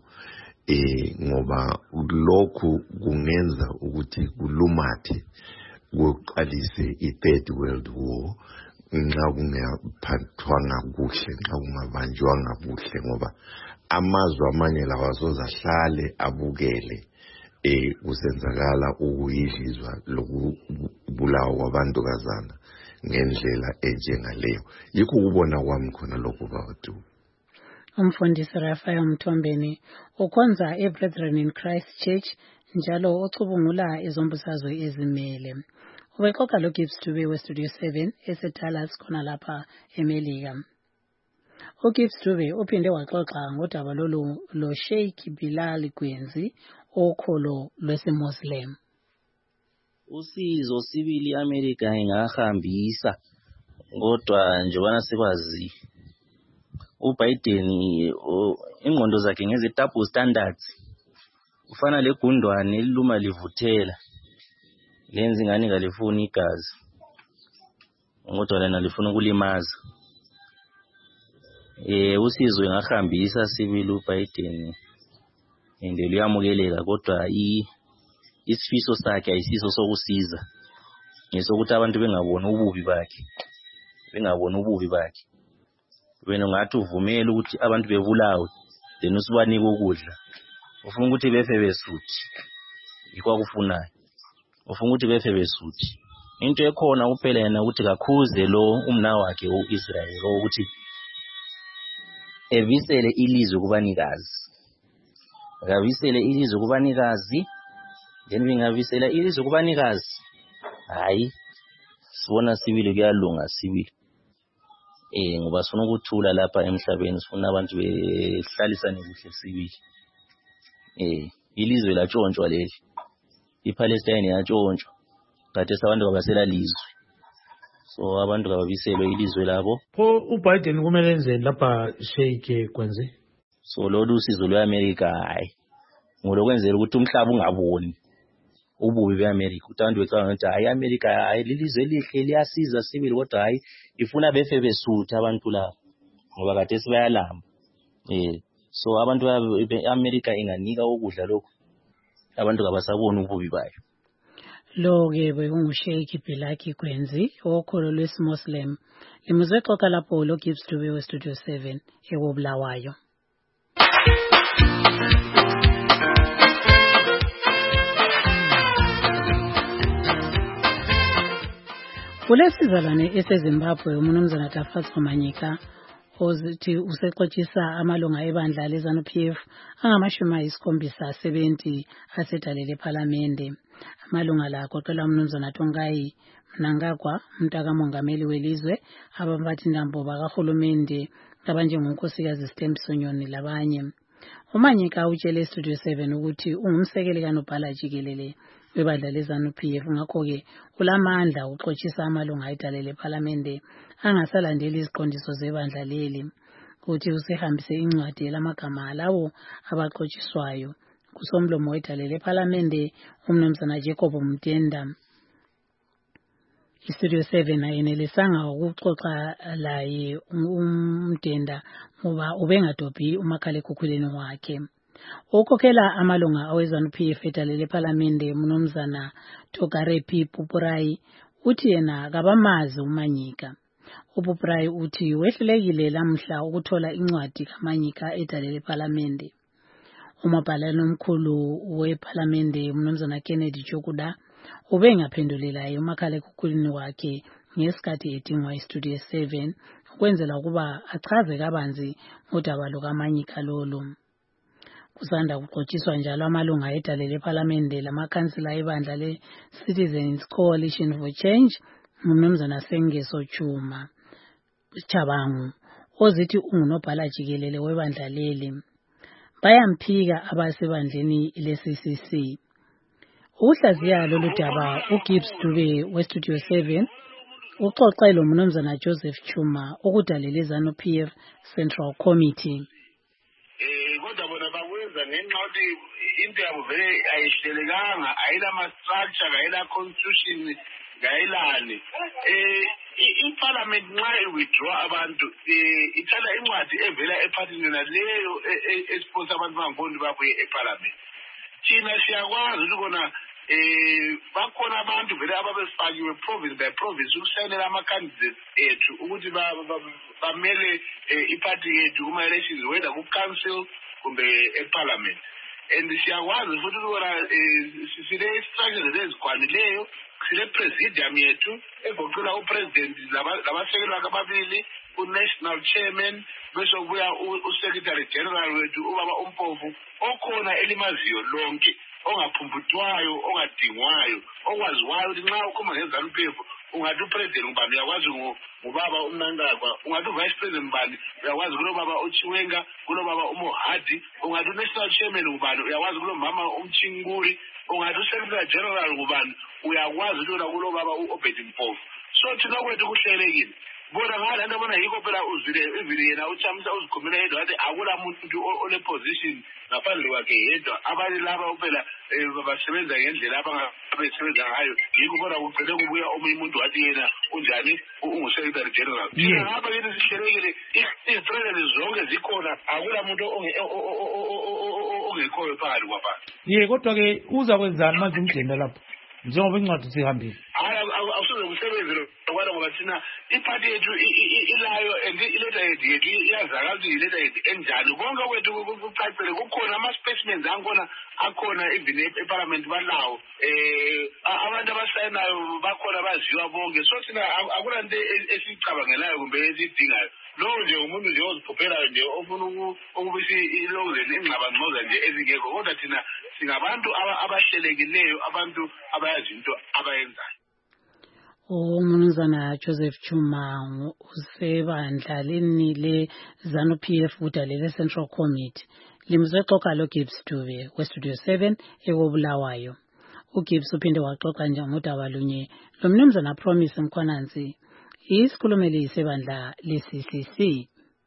ngoba lokhu kungenza ukuthi kulumathe kuqalise i-Third World War nxa kungaphathwanga kuhle, nxa kungabanjwanga kuhle, ngoba amazwe amanye lawa azozahlale abukele kusenzakala ukuyidlizwa lokubulawa kwabantukazana ngendlela enjengaleyo. Yikho ukubona kwami khona lokhu bawudu. Umfundisi Raphael Mthombeni ukhonza eBrethren in Christ Church njalo ocubungula izombusazwe ezimele. Ubexoxa loGibbs Dube weStudio 7 eseTallas khona lapha eMelika. uGibbs Dube uphinde waxoxa ngodaba lo Sheikh Bilal Gwenzi okholo lwesiMuslim. Usizo sibili iAmerica ingahambisa, kodwa njengoba sikwazi uBiden ingqondo zakhe ngeze double standards. Ufana legundwane eliluma livuthela lenza ingane kalifuni igazi, kodwa lena lifuna ukulimaza. Usizo ingahambisa sibili uBiden ende liyamukeleka, kodwa isifiso sakhe ayisiso sokusiza, ngesokuthi abantu bengabona ububi bakhe. Wena ungathi uvumela ukuthi abantu bebulawe then usibanike ukudla. Ufuna ukuthi befe besuthi, yikho akufunayo. Ufuna ukuthi befe besuthi. Into ekhona kuphela yena ukuthi kakhuze lo umna wakhe uIsrael ukuthi evisele ilizwe kubanikazi. Akavisele ilizwe kubanikazi, then bengavisela ilizwe kubanikazi. Hayi, sibona sibili kuyalunga sibili. Ngoba sifuna ukuthula lapha emhlabeni, sifuna abantu behlalisane kuhle sibili. Ilizwe latshontshwa leli. IPalestine yatshontshwa. Kade sabantu kabasela lizwe. So abantu kababiselwe ilizwe labo. Pho uBiden kumele enzeni lapha Sheikh Gwenzi? So lolu usizo lweAmerica hayi. Ngolokwenzela ukuthi umhlaba ungaboni ububi beAmerica. Utandu wecanga ukuthi hayi iAmerica hayi lilizwe elihle liyasiza sibili, kodwa hayi ifuna befe besuthi abantu labo ngoba kade sibayalamba. So abantu beAmerica inganika ukudla lokho abantu kabasabona ububi bayo. Lo-ke bekunguSheikh Bilal Gwenzi okholo lwesiMuslim. Limuzwe xoxa lapho loGibbs Dube weStudio 7 eKobulawayo. Kulesizalwane eseZimbabwe uMnumzana Tafatso Manyika ozithi usexoxisa amalunga ebandla leZANU-PF angama-70 asedalele ePhalamende. Amalunga la agoqela uMnumzana Tongai Mnangagwa, umntakamongameli welizwe, abamphathintambo bakahulumende abanjengonkosikazi Stembiso Nyoni labanye. uManyika utshele eStudio 7 ukuthi ungumsekeli kaNobhala Jikelele webandla leZANU-PF, ngakho-ke ulamandla ukuxoxisa amalunga ayidalele ePhalamende angasalandeli iziqondiso zebandla leli, ukuthi usehambise incwadi elamagama alawo abaxoxiswayo kusomlomo wedalele ePhalamende uMnumzana Jacob Mtenda. iStudio 7 ayenelisanga ukuxoxa laye uMtenda ngoba ubengadobhi umakhalekhukhwini wakhe. Ukhokhela amalunga aweZANU-PF edalele ePhalamende uMnumzana Togarepi Pupurai uthi yena kabamazi uManyika. uPupurai uthi wehlulekile lamhla ukuthola incwadi kaManyika edalele ePhalamende. umabhalane omkhulu wePhalamende umnumzana Kennedy Jokuda ubengaphendulelayo umakhalekhukhwini wakhe ngesikhathi edingwa iStudio 7 ukwenzela ukuba achaze kabanzi udaba lukaManyika lolu. Kusanda kuxotshiswa njalo amalunga edale lePhalamende lamakhansila ebandla le-Citizens Coalition for Change umnumzana Sengeso Chuma Chabangu ozithi ungunobhala jikelele webandla leli bayamphika abasebandleni le-CCC. Uhlaziya lolu daba uGibbs Dube weStudio 7 uxoxele umnumzana Joseph Chuma ukudalele ZANU-PF Central Committee. Kodwa bona bakwenza ngenxa yokuthi into yabo vele ayihlelekanga, ayilama-structure, ayila-constitution, ngayilani. iParliament nxa i-withdraw abantu ithatha incwadi evela ephathini naleyo esiphosa abantu bangabondi babuye eParliament. Thina siyakwazi ukuthi kona bakhona abantu vele ababefakiwe province by province ukusayinela ama-candidates ethu ukuthi bamele iparty yethu kuma-elections whether ku-council kumbe eParliament. And siyakwazi futhi ukubona sile-structures ezikwanileyo, sile-presidium yethu egoqela upresident labasekeli bakhe ababili, u-national chairman, bese kubuya u-secretary general wethu ubaba uMpofu okhona elimaziyo lonke, ongaphumbudwayo, ongadingwayo, okwaziwayo ukuthi nxa ukhuluma ngeZANU-PF ungathi upresident ngubani, uyakwazi ngubaba uMnangagwa, ungathi uvice president ngubani, uyakwazi kulobaba uChiwenga, kulobaba uMohadi, ungathi unational chairman ngubani, uyakwazi kulomama uMchinguri, ungathi uSecretary General ngubani, uyakwazi kulobaba uObedi Mpofu. So thina kwethu kuhlelekile. Bona ngala nto bona yikho phela uzile ivili yena uChamisa uzikhomela yedwa athi akula muntu ole position ngaphandle kwakhe yedwa. Abanye laba phela basebenza ngendlela abangasebenza ngayo. Yikho bona kugcine kubuya omunye umuntu wathi yena unjani ungu-Secretary General. Ngapha yethu sihlelekile, izitrelele zonke zikhona, akula muntu ongekhoyo phakathi kwabantu. Kodwa-ke uzakwenzani manje umgcina lapho njengoba incwadi sihambile? Awusoze kusebenze lokwana ngoba thina iparty yethu ilayo and ileta yethu iyazakala ukuthi ileta yethu enjani. Konke kwethu kucacile, kukhona ama-specimens angkhona akhona even eParliament balawo. Abantu abasayinayo bakhona baziwa bonke. So thina akula nto esiyicabangelayo kumbe esiyidingayo. Lo nje umuntu nje oziphophelayo nje ofuna ukubisa ilokuzeni ingxabangxoza nje ezingekho. Kodwa thina singabantu abahlelekileyo, abantu abayazi into abayenzayo. Umnumzana Joseph Chuma usebandlaleni le-ZANU-PF udalele Central Committee. Limzoxoxa loGibbs Dube weStudio 7 ekobulawayo. uGibbs uphinde waxoxa njengodaba lunye lomnumzana Promise Mkhwanansi, isikhulumeli sebandla le-CCC.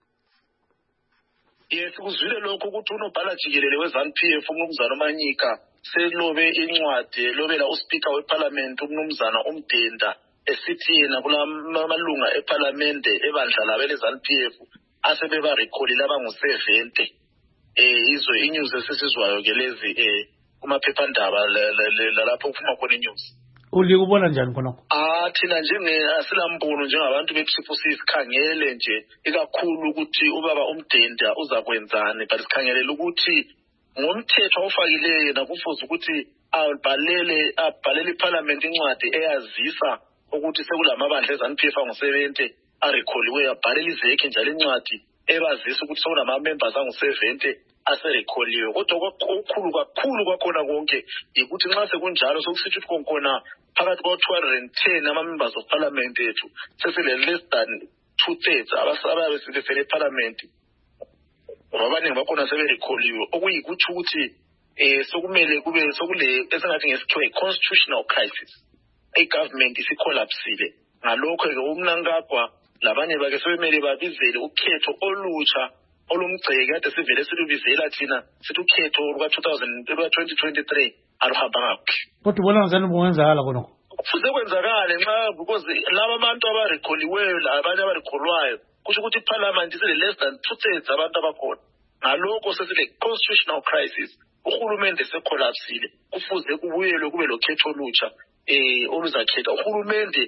Yes, kuzwile lokho ukuthi unobhala jikelele weZANU-PF umnumzana uManyika selobe incwadi lobela uSpeaker weParliament umnumzana uMdenda esithi yena kulamalunga eParliament ebandla labe leZANU-PF asebeba recallile abangu-70. Izo inews esisizwayo ke lezi kumaphephandaba lalapho kuphuma khona inews. Ulikubona njani khonokho? Thina asilambono njengabantu bePSIPO sikhangele nje ikakhulu ukuthi ubaba uMdenda uzakwenzani, but sikhangelela ukuthi ngomthetho ofakileyo nakufuze ukuthi abhalele iParliament incwadi eyazisa ukuthi sekulamabandla eZANU-PF angu-70 arekholiweyo, abhalele iveki njalo incwadi ebazisa ukuthi sekunama-members angu-70 aserekholiwe. Kodwa okukhulu kakhulu kwakhona konke yikuthi nxa sekunjalo sokusithi ukuthi konkhona phakathi kwa-210 ama-members of Parliament ethu sesile-less than 2/3 abayabe sebefele eParliament, abaningi bakhona seberekholiwe, okuyikuthi ukuthi sokumele kube sokule esingathi ngesikhiwa i-constitutional crisis. I-government isikolapsile. Ngalokho-ke uMnangagwa labanye bakhe sebemele babizele ukhetho olutsha olumgceke kade sivele silubizela thina sithi ukhetho luka-2023 aluhamba kakuhle. Kodwa ubona ngani kungenzakala khonokho? Kufuze kwenzakale nxa because laba abantu abarekholiweyo labanye abarekholwayo kusho ukuthi iParliament isile-less than 2/3 abantu abakhona. Ngalokho sesile-constitutional crisis, uhulumende sekolapsile. Kufuze kubuyelwe kube lokhetho olutsha oluzakhetha uhulumende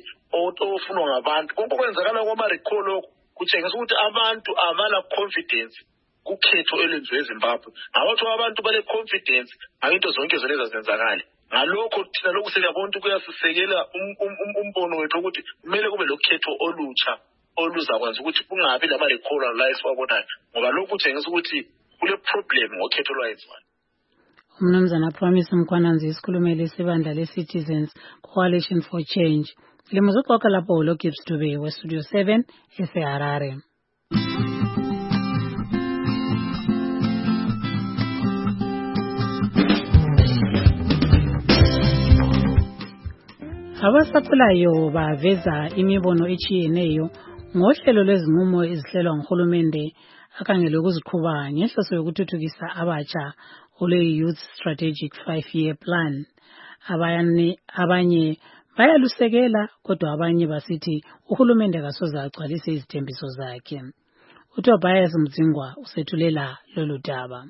ofunwa ngabantu. Konke kwenzakala kwama-recall kutshengisa ukuthi abantu abala confidence kukhetho elwenziwe eZimbabwe. Ngabatho abantu bale confidence ngento zonke zeleza zenzakala. Ngalokho thina lokhu siyabona ukuthi kuyasisekela umbono wethu ukuthi kumele kube lokhetho olutsha oluzakwenza ukuthi kungabi lama recall la esiwabonayo, ngoba lokhu kutshengisa ukuthi kule problem ngokhetho lwayenziwa. Umnumzana Promise Mkhwananzi isikhulumeli isibandla le-Citizens Coalition for Change. Limuzoxoxa lapho lo Gibbs Dube we-Studio 7 eseHarare. Abasakhulayo baveza imibono etshiyeneyo ngohlelo lwezinqumo ezihlelwa nguhulumende akhangele ukuziqhuba ngenhloso yokuthuthukisa abatsha olwe-Youth Strategic 5-Year Plan. Abanye bayalusekela kodwa abanye basithi uhulumende kasoze agcwalise izithembiso zakhe. uTobias Mdzingwa usethulela lolu daba.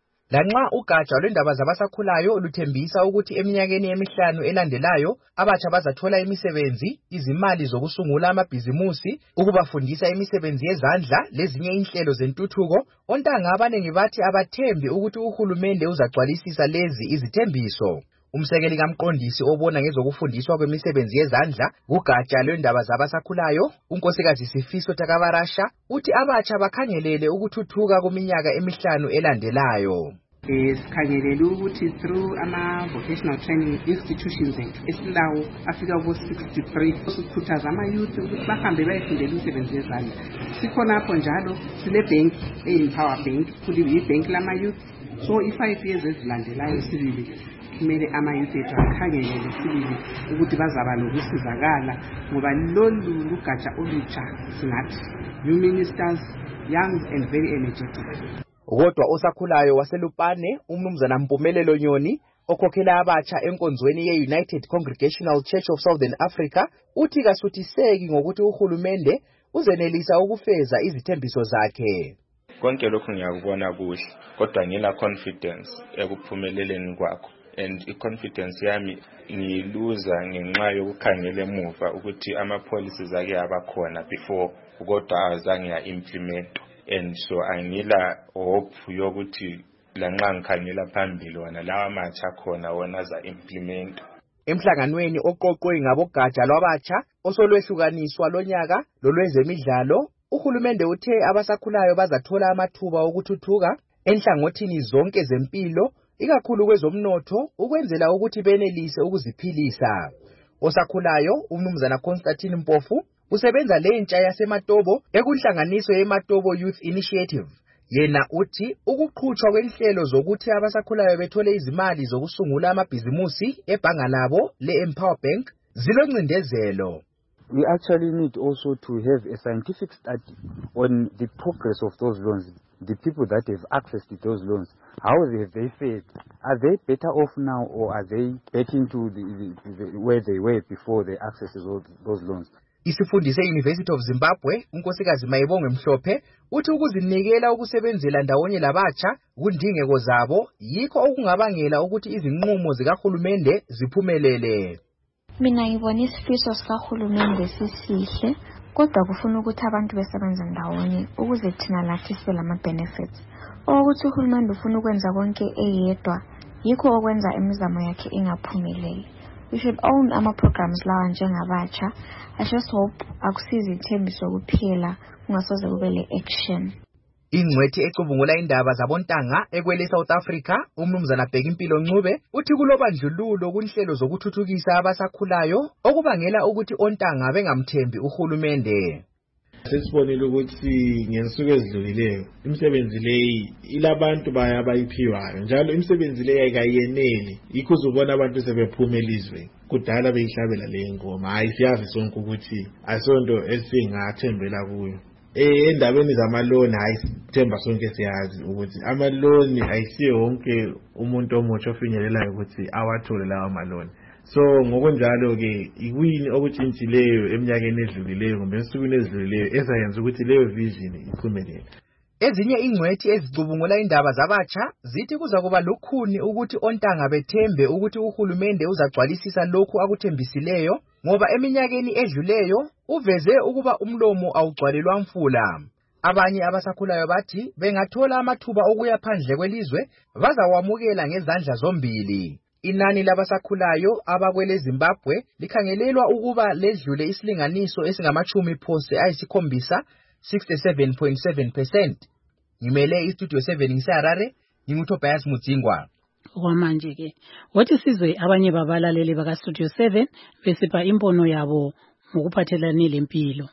Lanxa ugatsha lwendaba zabasakhulayo luthembisa ukuthi eminyakeni emihlanu elandelayo abatsha bazathola imisebenzi, izimali zokusungula amabhizimusi, ukubafundisa imisebenzi yezandla lezinye inhlelo zentuthuko, ontanga abaningi bathi abathembi ukuthi uhulumende uzagcwalisisa lezi izithembiso. Umsekeli kamqondisi obona ngezokufundiswa kwemisebenzi yezandla kugatsha lwendaba zabasakhulayo, unkosikazi Sifiso Takavarasha, uthi abatsha bakhangelele ukuthuthuka kuminyaka emihlanu elandelayo. Sikhangelele ukuthi through ama-vocational training institutions ethu esilawo afika ku-63 sikhuthaza ama-youth ukuthi bahambe bayefundela imisebenzi yezandla. Sikhona apho njalo sile bank eyi-Empower Bank, kuyi-bank lama-youth. So i-5 years ezilandelayo sibili kumele ama-youth ethu akhangelele sibili ukuthi bazaba nokusizakala, ngoba lolu lugatsha olutsha singathi new ministers, young and very energetic. Kodwa osakhulayo waseLupane, umnumzana Mpumelelo Nyoni, okhokhela abatsha enkonzweni ye-United Congregational Church of Southern Africa, uthi kasuthiseki ngokuthi uhulumende uzenelisa ukufeza izithembiso zakhe. Konke lokhu ngiyakubona kuhle, kodwa ngina confidence ekuphumeleleni kwakho. And i-confidence yami ngiyiluza ngenxa yokukhangela emuva ukuthi ama-policies ake abakhona before kodwa azange ya-implement. And so angila hope yokuthi lanxa ngikhangela phambili wona lawa matsha khona wona za-implement. Emhlanganweni oqoqwe ngabogatsha lwabatsha osolwehlukaniswa lonyaka lolwezemidlalo, uhulumende uthe abasakhulayo bazathola amathuba okuthuthuka enhlangothini zonke zempilo, ikakhulu kwezomnotho, ukwenzela ukuthi benelise ukuziphilisa. Osakhulayo umnumzana Constantine Mpofu usebenza lentsha yaseMatobo ekunhlanganiso yeMatobo Youth Initiative. Yena uthi ukuqhutshwa kwenhlelo zokuthi abasakhulayo bethole izimali zokusungula amabhizimusi ebhanga labo le-Empower Bank ziloncindezelo. We actually need also to have a scientific study on the progress of those loans, the people that have access to those loans. How have they fared? Are they better off now, or are they back into the where they were before they accessed those loans? Isifundise University of Zimbabwe, unkosikazi Mayibonge Mhlophe, uthi ukuzinikela ukusebenzela ndawonye labatsha kundingeko zabo yikho okungabangela ukuthi izinqumo zikahulumende ziphumelele. Mina ngibona isifiso sikahulumende sisihle, kodwa kufuna ukuthi abantu besebenze ndawonye ukuze thina lathi sibele ama-benefits. Ukuthi uhulumende ufuna ukwenza konke eyedwa, yikho okwenza imizamo yakhe ingaphumeleli. We should own ama-programs lawa njengabatsha. I just hope akusizi ithembiso kuphela, kungasoze kube le-action. Ingcwethi ecubungula indaba zabontanga ekwele South Africa, umnumzana Bhekimpilo Ncube, uthi kulobandlululo kunhlelo zokuthuthukisa abasakhulayo okubangela ukuthi ontanga bengamthembi uhulumende. Sesibonile ukuthi ngensuku ezidlulileyo imisebenzi leyi ilabantu abayiphiwayo, njalo imisebenzi leyi ayikayeneli, yikho uzobona abantu sebephuma elizweni. Kudala beyihlabela le ngoma, hayi siyazi sonke ukuthi asonto esingathembela kuyo. Endabeni zamaloni hayi sithemba sonke siyazi ukuthi amaloni ayisiyo wonke umuntu omutsha ofinyelelayo ukuthi awathole lawa maloni. So ngokunjalo ke ikwini okutshintshileyo eminyakeni edlulileyo kumbe ensukwini ezidlulileyo ezayenza ukuthi leyo vision iphumelele. Ezinye ingcwethi ezicubungula indaba zabatsha zithi kuza kuba lukhuni ukuthi ontanga bethembe ukuthi uhulumende uzagcwalisisa lokhu akuthembisileyo, ngoba eminyakeni edluleyo uveze ukuba umlomo awugcwalelwa mfula. Abanye abasakhulayo bathi bengathola amathuba okuya phandle kwelizwe bazawamukela ngezandla zombili. Inani labasakhulayo abakwele Zimbabwe likhangelelwa ukuba ledlule isilinganiso esingama-7.7 67.7%. Ngimele istudio 7 ngiseHarare, nginguTobias Mudzingwa. Kwamanje ke wathi sizwe abanye babalaleli baka Studio 7 besipha imbono yabo ngokuphathelane lempilo.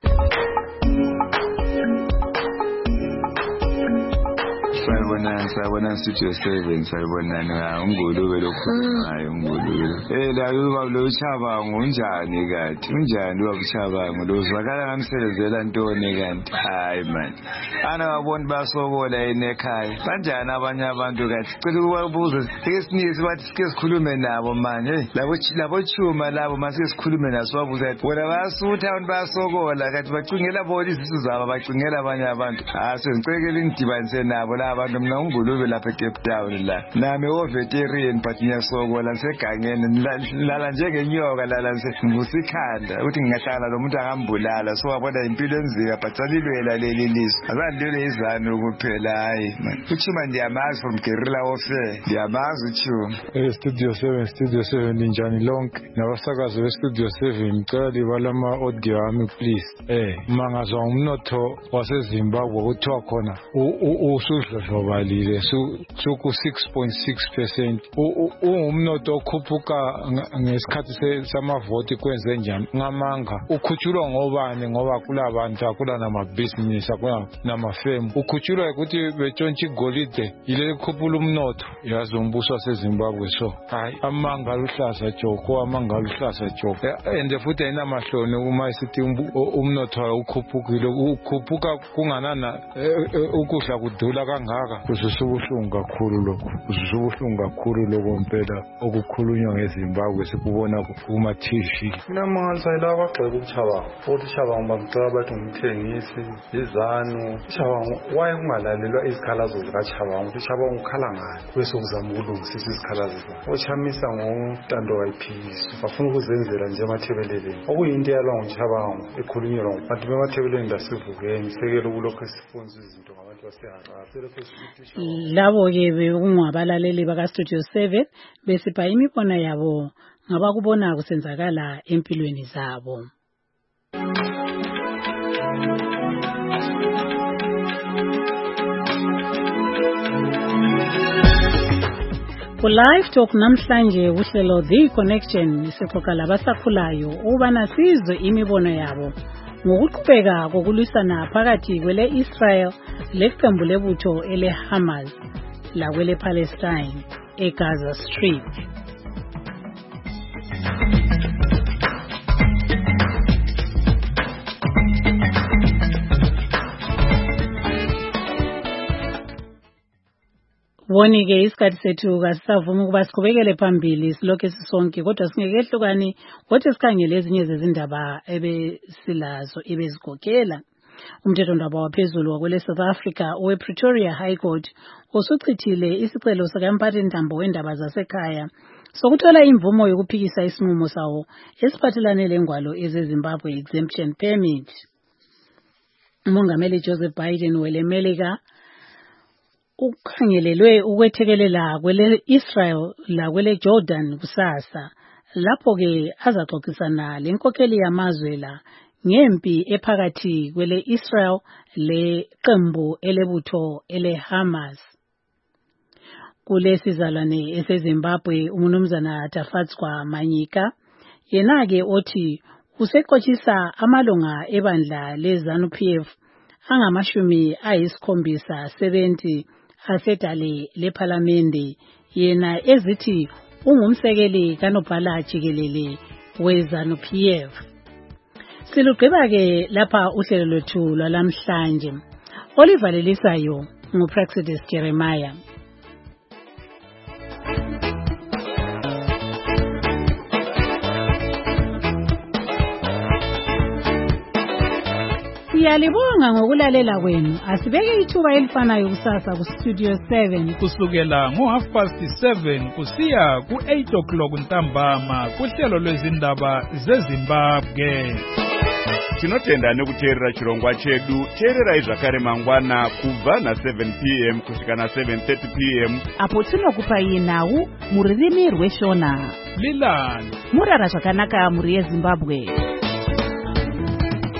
Sayibona Studio 7 sayibona ungulube lokho ungulube la lo Chabango unjani kanti unjani wabuchabango lo zwakala ngamsebenzela ntoni kanti hayi man ana wabona basokola enekhaya kanjani abanye abantu kanti cela ukubuza esinisi bathi sike sikhulume nabo manje labo chuma labo masike sikhulume naso wabuza wena basutha abantu basokola kanti bacingela bona izisu zabo bacingela abanye abantu sengicekela indibanise nabo abantu mina ungulube lapha eCape Town la nami vegetarian but ngiyasokola segangeni lala njengenyoka lala ngivusikhanda ukuthi ngingahlala lo muntu akambulala so wabona impilo enzika but alilwela leli lizwe azandlule izanu kuphela hayi uchuma ndiyamazi from guerrilla warfare ndiyamazi uchuma Studio 7 ninjani lonke nabasakazi beStudio 7 ngicela libalama audio ami please mangazwa umnotho waseZimbabwe kuthiwa khona usudlodlobalile suku 6.6%. Umnotho okhuphuka ngesikhathi samavoti kwenze njani ngamanga ukhutshulwa ngobani ngoba kulabantu akula namabhizinisi akula namafemu ukhutshulwa ukuthi betshontsha igolide ile khuphula umnotho yazi umbuso waseZimbabwe so hayi amanga luhlaza joko and futhi ayinamahloni uma isithi umnotho ukhuphukile ukhuphuka kunganana ukudla kudula kangaka kusubuhlungu kakhulu lokho mpela okukhulunywa ngeZimbabwe sikubona kuma TV namanzi ayilaba gxeka uChabango futhi uChabango bamcela bathi umthengisi izanu uChabango wayengalalelwa izikhalazo zikaChabango uChabango ukhala ngani bese uzama ukulungisisa izikhalazo zakhe ochamisa ngontando wayiphisa bafuna ukuzenzela nje emathebeleleni okuyinto yalwa ngoChabango ekhulunyelwa abantu bemathebeleleni lasivukeni sekelo kulokho esifonza izinto ngabantu baseHarare. Labo ke bekungabalaleli baka Studio 7 besipha imibono yabo ngabakubona kusenzakala empilweni zabo. Ku live talk namhlanje uhlelo The Connection sixoxa labasakhulayo ubana sizwe imibono yabo ngokuqhubeka kokulwisana phakathi kwele Israel leqembu lebutho ele Hamas la kwele Palestine eGaza Strip. Wonike isikhathi sethu kasavuma ukuba siqhubekele phambili silokho sisonke kodwa singekehlukani kodwa sikhangele ezinye zezindaba ebesilazo ebezigokela. Umthethondaba waphezulu wakwele South Africa we-Pretoria High Court usuchithile isicelo sikamphathintambo wendaba zasekhaya sokuthola imvumo yokuphikisa isinqumo sawo esiphathelane lengwalo ezeZimbabwe exemption permit. Umongameli Joseph Biden welemelika ukhangelelwe ukwethekelela kwele Israel la kwele Jordan kusasa lapho ke azaxoxisana lenkokheli yamazwe la ngempi ephakathi kwele Israel le qembu elebutho ele Hamas. Kulesizalwane eseZimbabwe umnumzana Tafatswa Manyika yena ke othi useqothisa amalunga ebandla leZANU-PF angamashumi ayisikhombisa 70 asedale lePhalamende yena ezithi ungumsekeli kaNobhala Jikelele weZANU-PF. Silugqiba ke lapha uhlelo lwethu lwalamhlanje olivalelisayo nguPraxidis Jeremiah. Siyalibonga ngokulalela kwenu. Asibeke ithuba elifanayo kusasa ku Studio 7 kusukela ngo7:30 kusiya ku8 o'clock ntambama kuhlelo lwezindaba zeZimbabwe. tinotenda nekuteerera chirongwa chedu. Teererai zvakare mangwana kubva na7 p.m. kusvika na7:30 p.m. apo tinokupai nhau muririmi rweshona. Lilani murara zvakanaka muri yeZimbabwe.